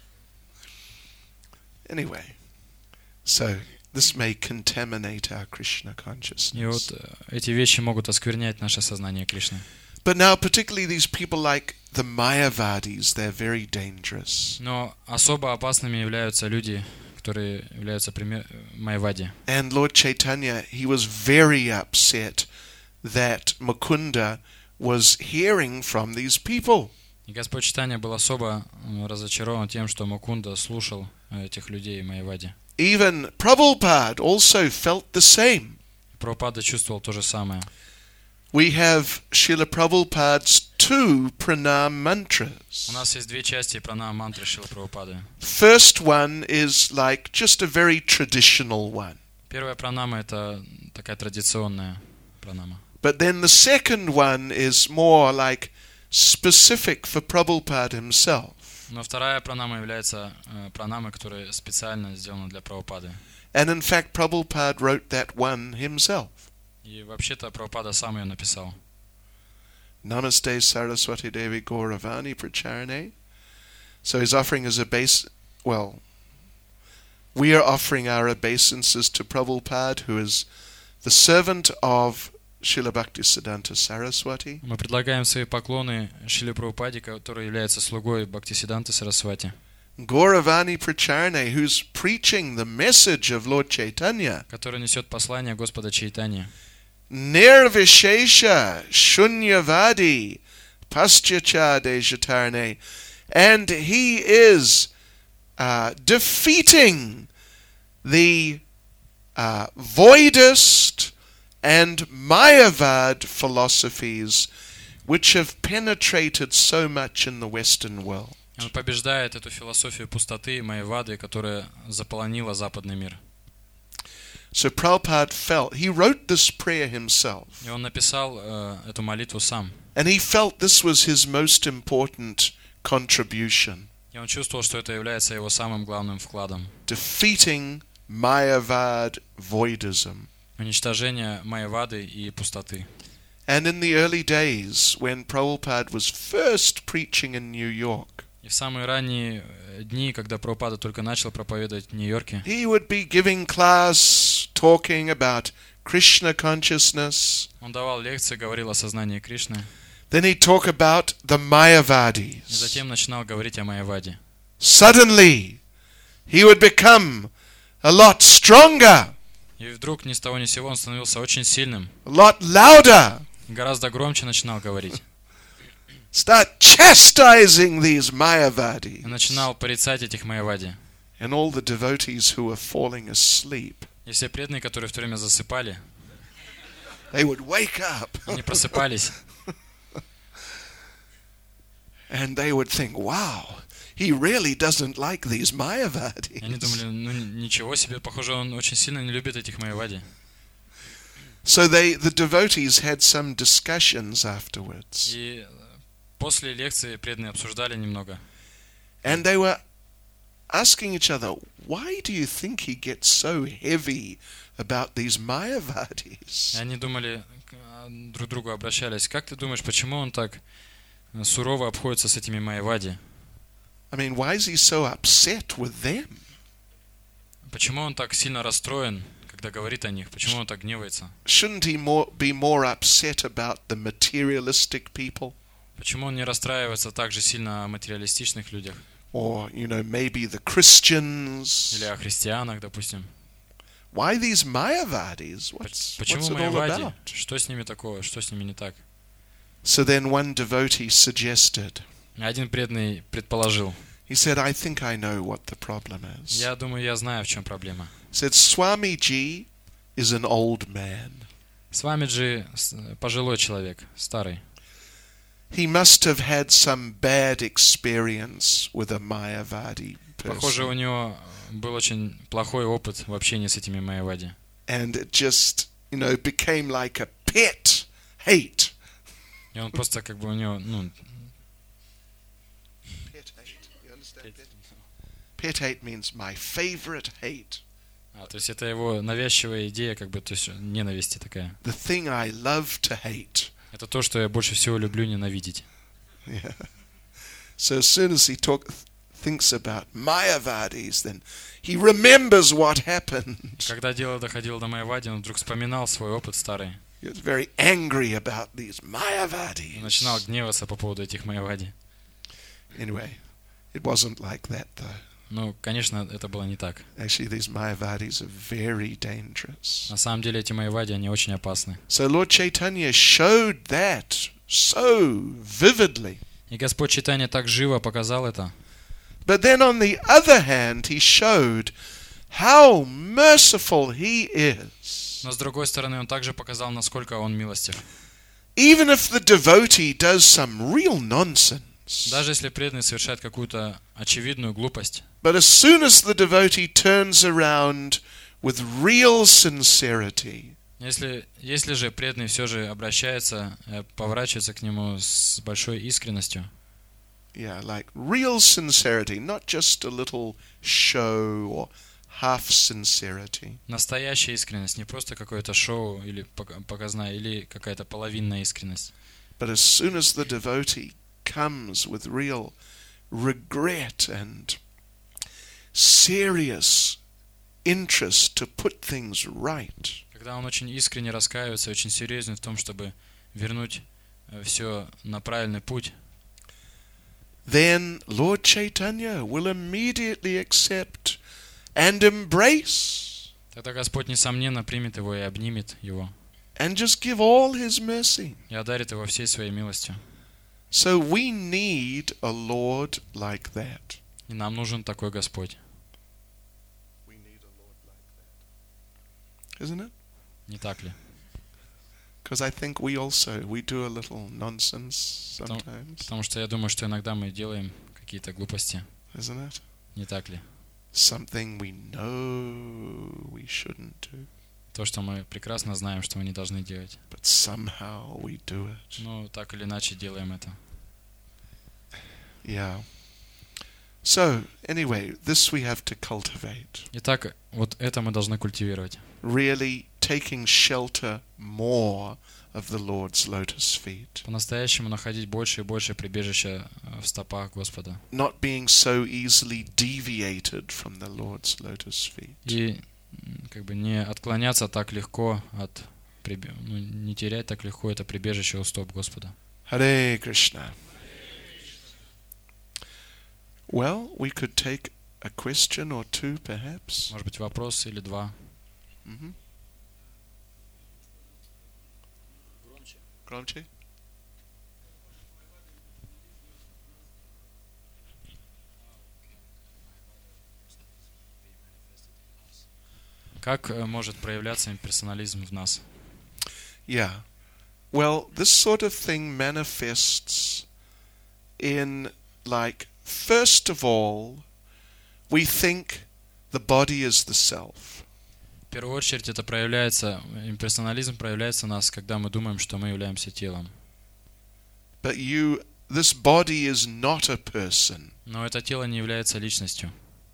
Anyway, so this may contaminate our Krishna И consciousness. вот э, эти вещи могут осквернять наше сознание Кришны. But now, particularly these people like the Mayavadis, they're very dangerous. Но особо опасными являются люди, которые являются пример майявади. And Lord Chaitanya, he was very upset that Mukunda was hearing from these people. И Господь Чайтанья был особо э, разочарован тем, что Мукунда слушал э, этих людей майявади. Even Prabhupada also felt the same. Прабхупада чувствовал то же самое. We have Srila Prabhupada's two pranam mantras. У нас есть две части пранам мантры Шрилы Прабхупады. First one is like just a very traditional one. Первая пранама это такая традиционная пранама. But then the second one is more like specific for Prabhupada himself. Но вторая пранама является э, пранамой, которая специально сделана для Прабхупады. And in fact, Prabhupada wrote that one himself. И вообще-то Прабхупада сам ее написал. Namaste Saraswati Devi Gauravani Pracharane. So he's offering his obeis... Well, we are offering our obeisances to Prabhupada, who is the servant of Srila Bhaktisiddhanta Saraswati. Мы предлагаем свои поклоны Шриле Прабхупаде, который является слугой Бхактисиддханты Сарасвати, Gauravani Pracharane, who's preaching the message of Lord Chaitanya. который несет послание Господа Чайтаньи. Nirvishesha Shunyavadi Paschyacha Dejatarne. And he is uh, defeating the uh, voidist and Mayavad philosophies which have penetrated so much in the Western world. Он побеждает эту философию пустоты майявады, которая заполонила западный мир. So Prabhupada felt, he wrote this prayer himself. И он написал э, эту молитву сам. And he felt this was his most important contribution. И он чувствовал, что это является его самым главным вкладом. Defeating Mayavad voidism. Уничтожение майявады и пустоты. And in the early days, when Prabhupada was first preaching in New York, И в самые ранние дни, когда Прабхупада только начал проповедовать в Нью-Йорке, he would be giving class, talking about Krishna consciousness. он давал лекции, говорил о сознании Кришны, Then he'd talk about the и Mayavadis. затем начинал говорить о майяваде. Suddenly, he would become a lot stronger, И вдруг ни с того ни с сего он становился очень сильным, a lot louder, гораздо громче начинал говорить. start chastising these И Mayavadis. начинал порицать этих майявади. And all the devotees who were falling asleep, И все преданные, которые в то время засыпали, they would wake up они просыпались, and they would think, wow, he really doesn't like these И они Mayavadis. думали, ну н- ничего себе, похоже, он очень сильно не любит этих Майавади. So they, the devotees had some discussions afterwards. И после лекции преданные обсуждали немного. And they were asking each other, why do you think he gets so heavy about these И Mayavadis? они думали, к- а, друг к другу обращались, как ты думаешь, почему он так э, сурово обходится с этими Майавади? I mean, why is he so upset with them? Почему он так сильно расстроен, когда говорит о них? Почему он так гневается? Shouldn't he more, be more upset about the materialistic people? Почему он не расстраивается так же сильно о материалистичных людях? Or, you know, maybe the Christians? Или о христианах, допустим? Why these Mayavadis? Поч- What's, Почему what's it all Майавади? about? Что с ними такого? Что с ними не так? So then one devotee suggested, Один преданный предположил. he said, I think I know what the problem is. Я думаю, я знаю, в чем проблема. He said, Swamiji is an old man. Свамиджи с- пожилой человек, старый. He must have had some bad experience with a Mayavadi Похоже, у person. него был очень плохой опыт в общении с этими Майавади. And it just, you know, became like a pet hate. И он просто как бы у него, ну, Pet hate. You understand pet? Pet hate means my favorite hate. а, то есть это его навязчивая идея, как бы, то есть ненависти такая. The thing I love to hate. Это то, что я больше всего люблю ненавидеть. Yeah. So as soon as he talk, thinks about Mayavadis, then he remembers what happened. Когда дело доходило до Майавади, он вдруг вспоминал свой опыт старый. He was very angry about these И Mayavadis. начинал гневаться по поводу этих Майавади. Anyway, it wasn't like that though. Ну, конечно, это было не так. Actually, these Mayavadis are very dangerous. На самом деле эти Майавади, они очень опасны. So Lord Chaitanya showed that so vividly. И Господь Чайтанья так живо показал это. But then on the other hand, he showed how merciful he is. Но с другой стороны, Он также показал, насколько Он милостив. Even if the devotee does some real nonsense. Даже если преданный совершает какую-то очевидную глупость, But as soon as the devotee turns around with real sincerity, если, если же преданный все же обращается, э, поворачивается к Нему с большой искренностью, yeah, like real sincerity, not just a little show or half sincerity, настоящая искренность, не просто какое-то шоу или пок- показная, или какая-то половинная искренность. but as soon as the devotee comes with real regret and serious interest to put things right, Когда он очень искренне раскаивается, очень серьезен в том, чтобы вернуть все на правильный путь, then Lord Chaitanya will immediately accept and embrace тогда Господь, несомненно, примет его и обнимет его, and just give all his mercy. и одарит его всей своей милостью. So we need a Lord like that. И нам нужен такой Господь, We need a Lord like that. Isn't it? не так ли? Because I think we also, we do a little nonsense sometimes. Потому что я думаю, что иногда мы делаем какие-то глупости, Isn't it? не так ли? Something we know we shouldn't do, То, что мы прекрасно знаем, что мы не должны делать, but somehow we do it. но так или иначе делаем это. Yeah. So, anyway, this we have to cultivate. Итак, вот это мы должны культивировать. Really taking shelter more of the Lord's lotus feet. По-настоящему находить больше и больше прибежища в стопах Господа. Not being so easily deviated from the Lord's lotus feet. И м, как бы не отклоняться так легко от прибе- ну, не терять так легко это прибежище у стоп Господа. Hare Krishna. Well, we could take a question or two, perhaps. Может быть, вопрос или два. Mm-hmm. Gramchi? Как э, может проявляться имперсонализм в нас? Yeah. Well, this sort of thing manifests in like first of all, we think the body is the self. В первую очередь это проявляется, имперсонализм проявляется в нас, когда мы думаем, что мы являемся телом. But you, this body is not a person. Но это тело не является личностью.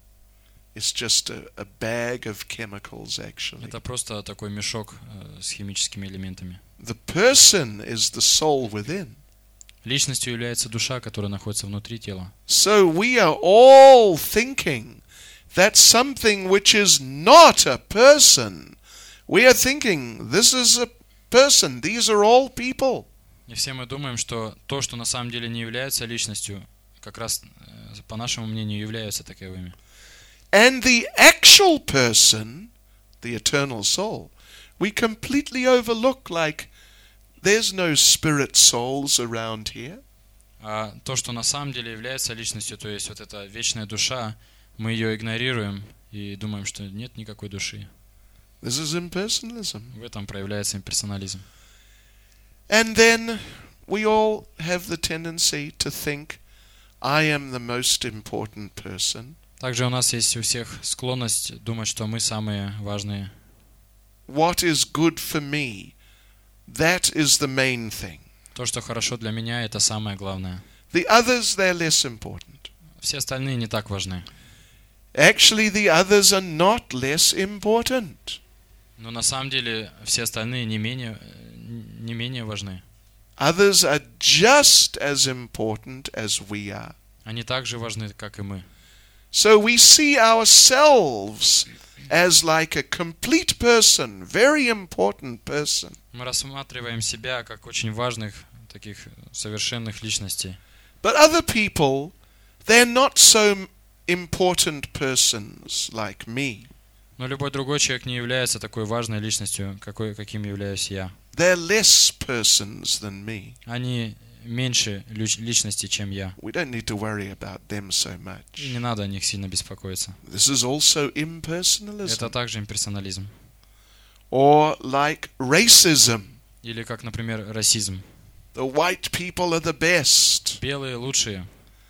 It's just a, a bag of chemicals, actually. Это просто такой мешок э, с химическими элементами. The person is the soul within. Личностью является душа, которая находится внутри тела. So we are all thinking that something which is not a person. We are thinking this is a person. These are all people. И все мы думаем, что то, что на самом деле не является личностью, как раз, э, по нашему мнению, являются таковыми. And the actual person, the eternal soul, we completely overlook, like there's no spirit souls around here. А то, что на самом деле является личностью, то есть вот эта вечная душа, мы ее игнорируем и думаем, что нет никакой души. This is impersonalism. В этом проявляется имперсонализм. And then we all have the tendency to think, I am the most important person. Также у нас есть у всех склонность думать, что мы самые важные. What is good for me, that is the main thing. То, что хорошо для меня, это самое главное. The others, they're less important. Все остальные не так важны. Actually, the others are not less important. Но на самом деле все остальные не менее, не менее важны. Others are just as important as we are. Они так же важны, как и мы. So we see ourselves as like a complete person, very important person. Мы рассматриваем себя как очень важных, таких совершенных личностей. But other people, they're not so important persons like me. Но любой другой человек не является такой важной личностью, какой, каким являюсь я. They're less persons than me. Они меньше личности, чем я. We don't need to worry about them so И much. не надо о них сильно беспокоиться. This is also impersonalism. Это также имперсонализм. Or like racism. Или как, например, расизм. The white people are the best. Белые лучшие.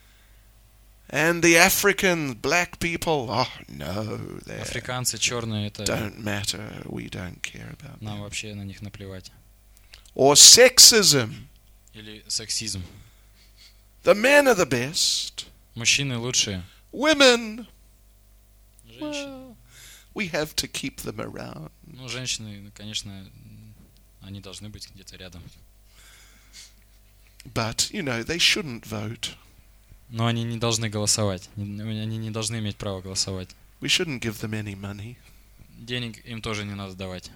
And the African black people, oh no, they Африканцы, черные, это don't matter. We don't care about нам them. вообще на них наплевать. Or sexism. Или сексизм. The men are the best. Мужчины лучшие. Women, Женщины. well, we have to keep them around. Ну, женщины, конечно, они должны быть где-то рядом. But, you know, they shouldn't vote. Но они не должны голосовать. Не- Они не должны иметь права голосовать. We shouldn't give them any money. Денег им тоже не надо давать.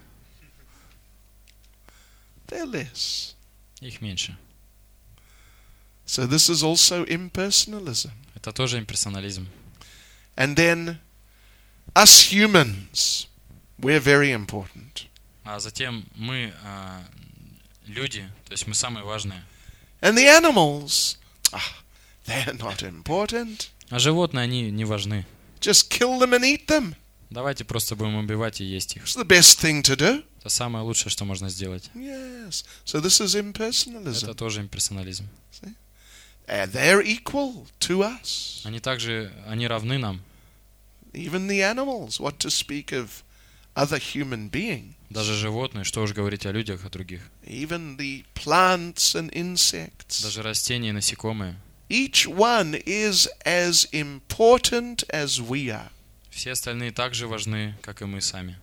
They're less. Их меньше. So this is also impersonalism. Это тоже имперсонализм. And then us humans, we're very important. А затем мы а, люди, то есть мы самые важные. And the animals, ah, they're not important. А животные, они не важны. Just kill them and eat them. Давайте просто будем убивать и есть их. It's the best thing to do. Это самое лучшее, что можно сделать. Yes. So this is Это impersonalism. тоже имперсонализм. And they're equal to us. Они также, они равны нам. Even the animals, what to speak of other human beings. Даже животные, что уж говорить о людях, о других. Even the plants and insects. Даже растения и насекомые. Each one is as important as we are. Все остальные так же важны, как и мы сами.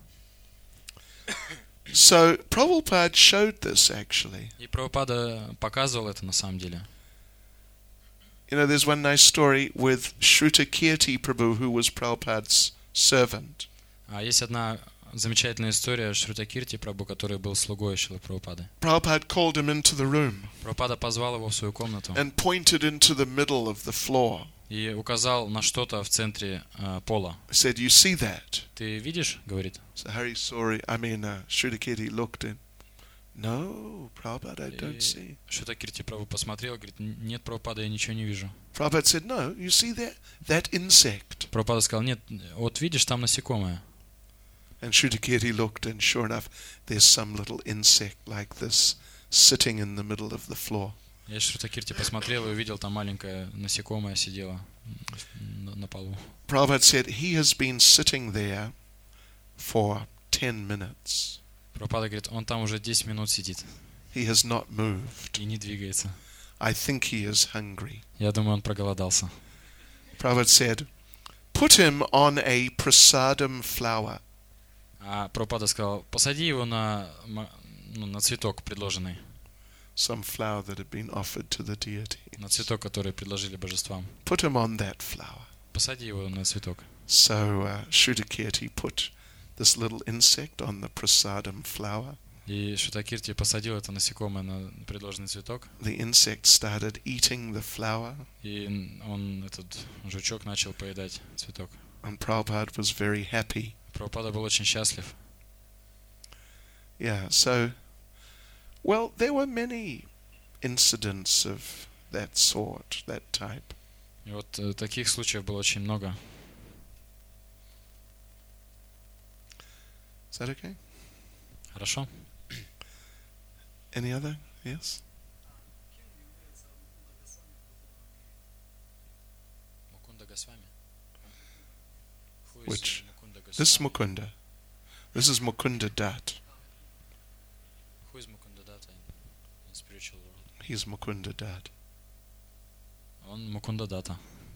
So Prabhupada showed this actually. И Прабхупада показывал это на самом деле. You know, there's one nice story with Shrutakirti Prabhu, who was Prabhupada's servant. А есть одна замечательная история Шрутакирти Прабху, который был слугой Шрилы Прабхупады. Prabhupada called him into the room Прабхупада позвал его в свою комнату and pointed into the middle of the floor. и указал на что-то в центре э, пола. He said, "You see that?" Ты видишь? Говорит. So Hari Sori, I mean, uh, Shrutakirti looked in. No, Prabhupada, I don't see. Шрутакирти Прабху посмотрел, говорит, нет, Прабхупада, я ничего не вижу. Prabhupada said, "No, you see that that insect." Прабхупада сказал, нет, вот видишь, там насекомое. And Shrutakirti looked, and sure enough, there's some little insect like this sitting in the middle of the floor. Я из Шрутакирти посмотрел и увидел, там маленькое насекомое сидело на, на полу. Prabhupada said he has been sitting there for ten minutes. Прабхупада говорит, он там уже десять минут сидит He has not moved. и не двигается. I think he is hungry. Я думаю, он проголодался. Prabhupada said, put him on a prasadam flower. А Прабхупада сказал, посади его на, ну, на цветок предложенный. Some flower that had been offered to the deity. На цветок, который предложили божествам. Put him on that flower. Посади его на цветок. So uh, Shrutakirti put this little insect on the prasadam flower. И Шрутакирти посадил это насекомое на предложенный цветок. The insect started eating the flower. И он, этот жучок, начал поедать цветок. And Prabhupada was very happy. Прабхупада был очень счастлив. Yeah, so, well, there were many incidents of that sort, that type. И вот э, таких случаев было очень много. Is that okay? Хорошо? Any other? Yes? Мукунда Госвами? Which? This is Mukunda. This is Mukunda Dat. Who is Mukunda Data in, in spiritual world? He's Mukunda Dat. Он Мукунда Дата.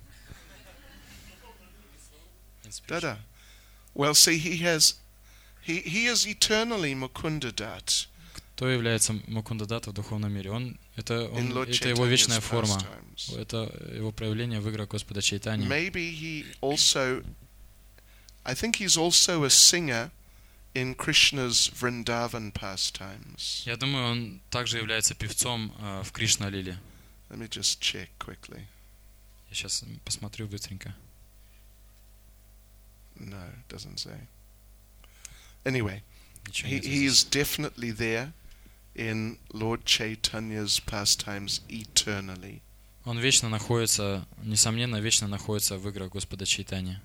In spiritual- Dada. Well, see, he has, he, he is eternally Mukunda Dat Кто является Мукунда Дата в духовном мире? Он, это, in он, Lord это его вечная Chaitanya's форма. pastimes. Это его проявление в играх Господа Чайтаньи. Maybe he also, I think he's also a singer in Krishna's Vrindavan pastimes. Я думаю, он также является певцом э, в Кришна-лиле. Let me just check quickly. Я сейчас посмотрю быстренько. No, it doesn't say. Anyway, Ничего he, нет he is здесь. definitely there in Lord Chaitanya's pastimes eternally. Он вечно находится, несомненно, вечно находится в играх Господа Чайтаньи.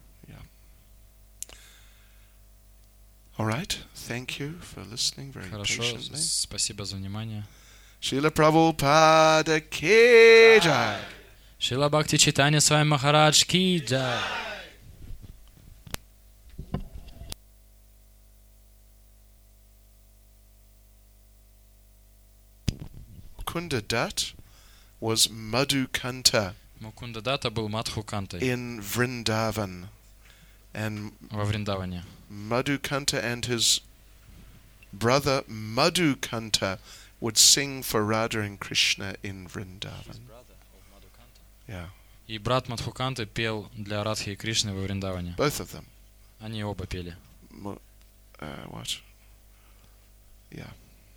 All right, thank you for listening very Хорошо, patiently. спасибо за внимание. Srila Prabhupada ki jai. Шрила Бхакти Чайтанья с вами Махарадж ки джай. Mukunda Dat was Madhukanta Мукунда Дата был Мадхукантой in Vrindavan. And во Вриндаване. Madhukanta and his brother Madhukanta would sing for Radha and Krishna in Vrindavan. Yeah, И брат Мадхуканты пел для Радхи и Кришны во Вриндаване. both of them. Они оба пели. Mu- Uh, what? Yeah.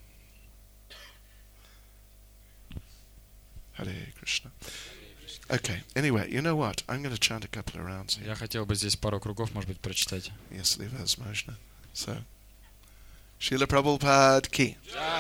Hare Krishna. Okay, anyway, you know what? I'm going to chant a couple of rounds here. Я хотел бы здесь пару кругов, может быть, прочитать. Yes, leave us, Mojna. So, Srila Prabhupada ki. Jai.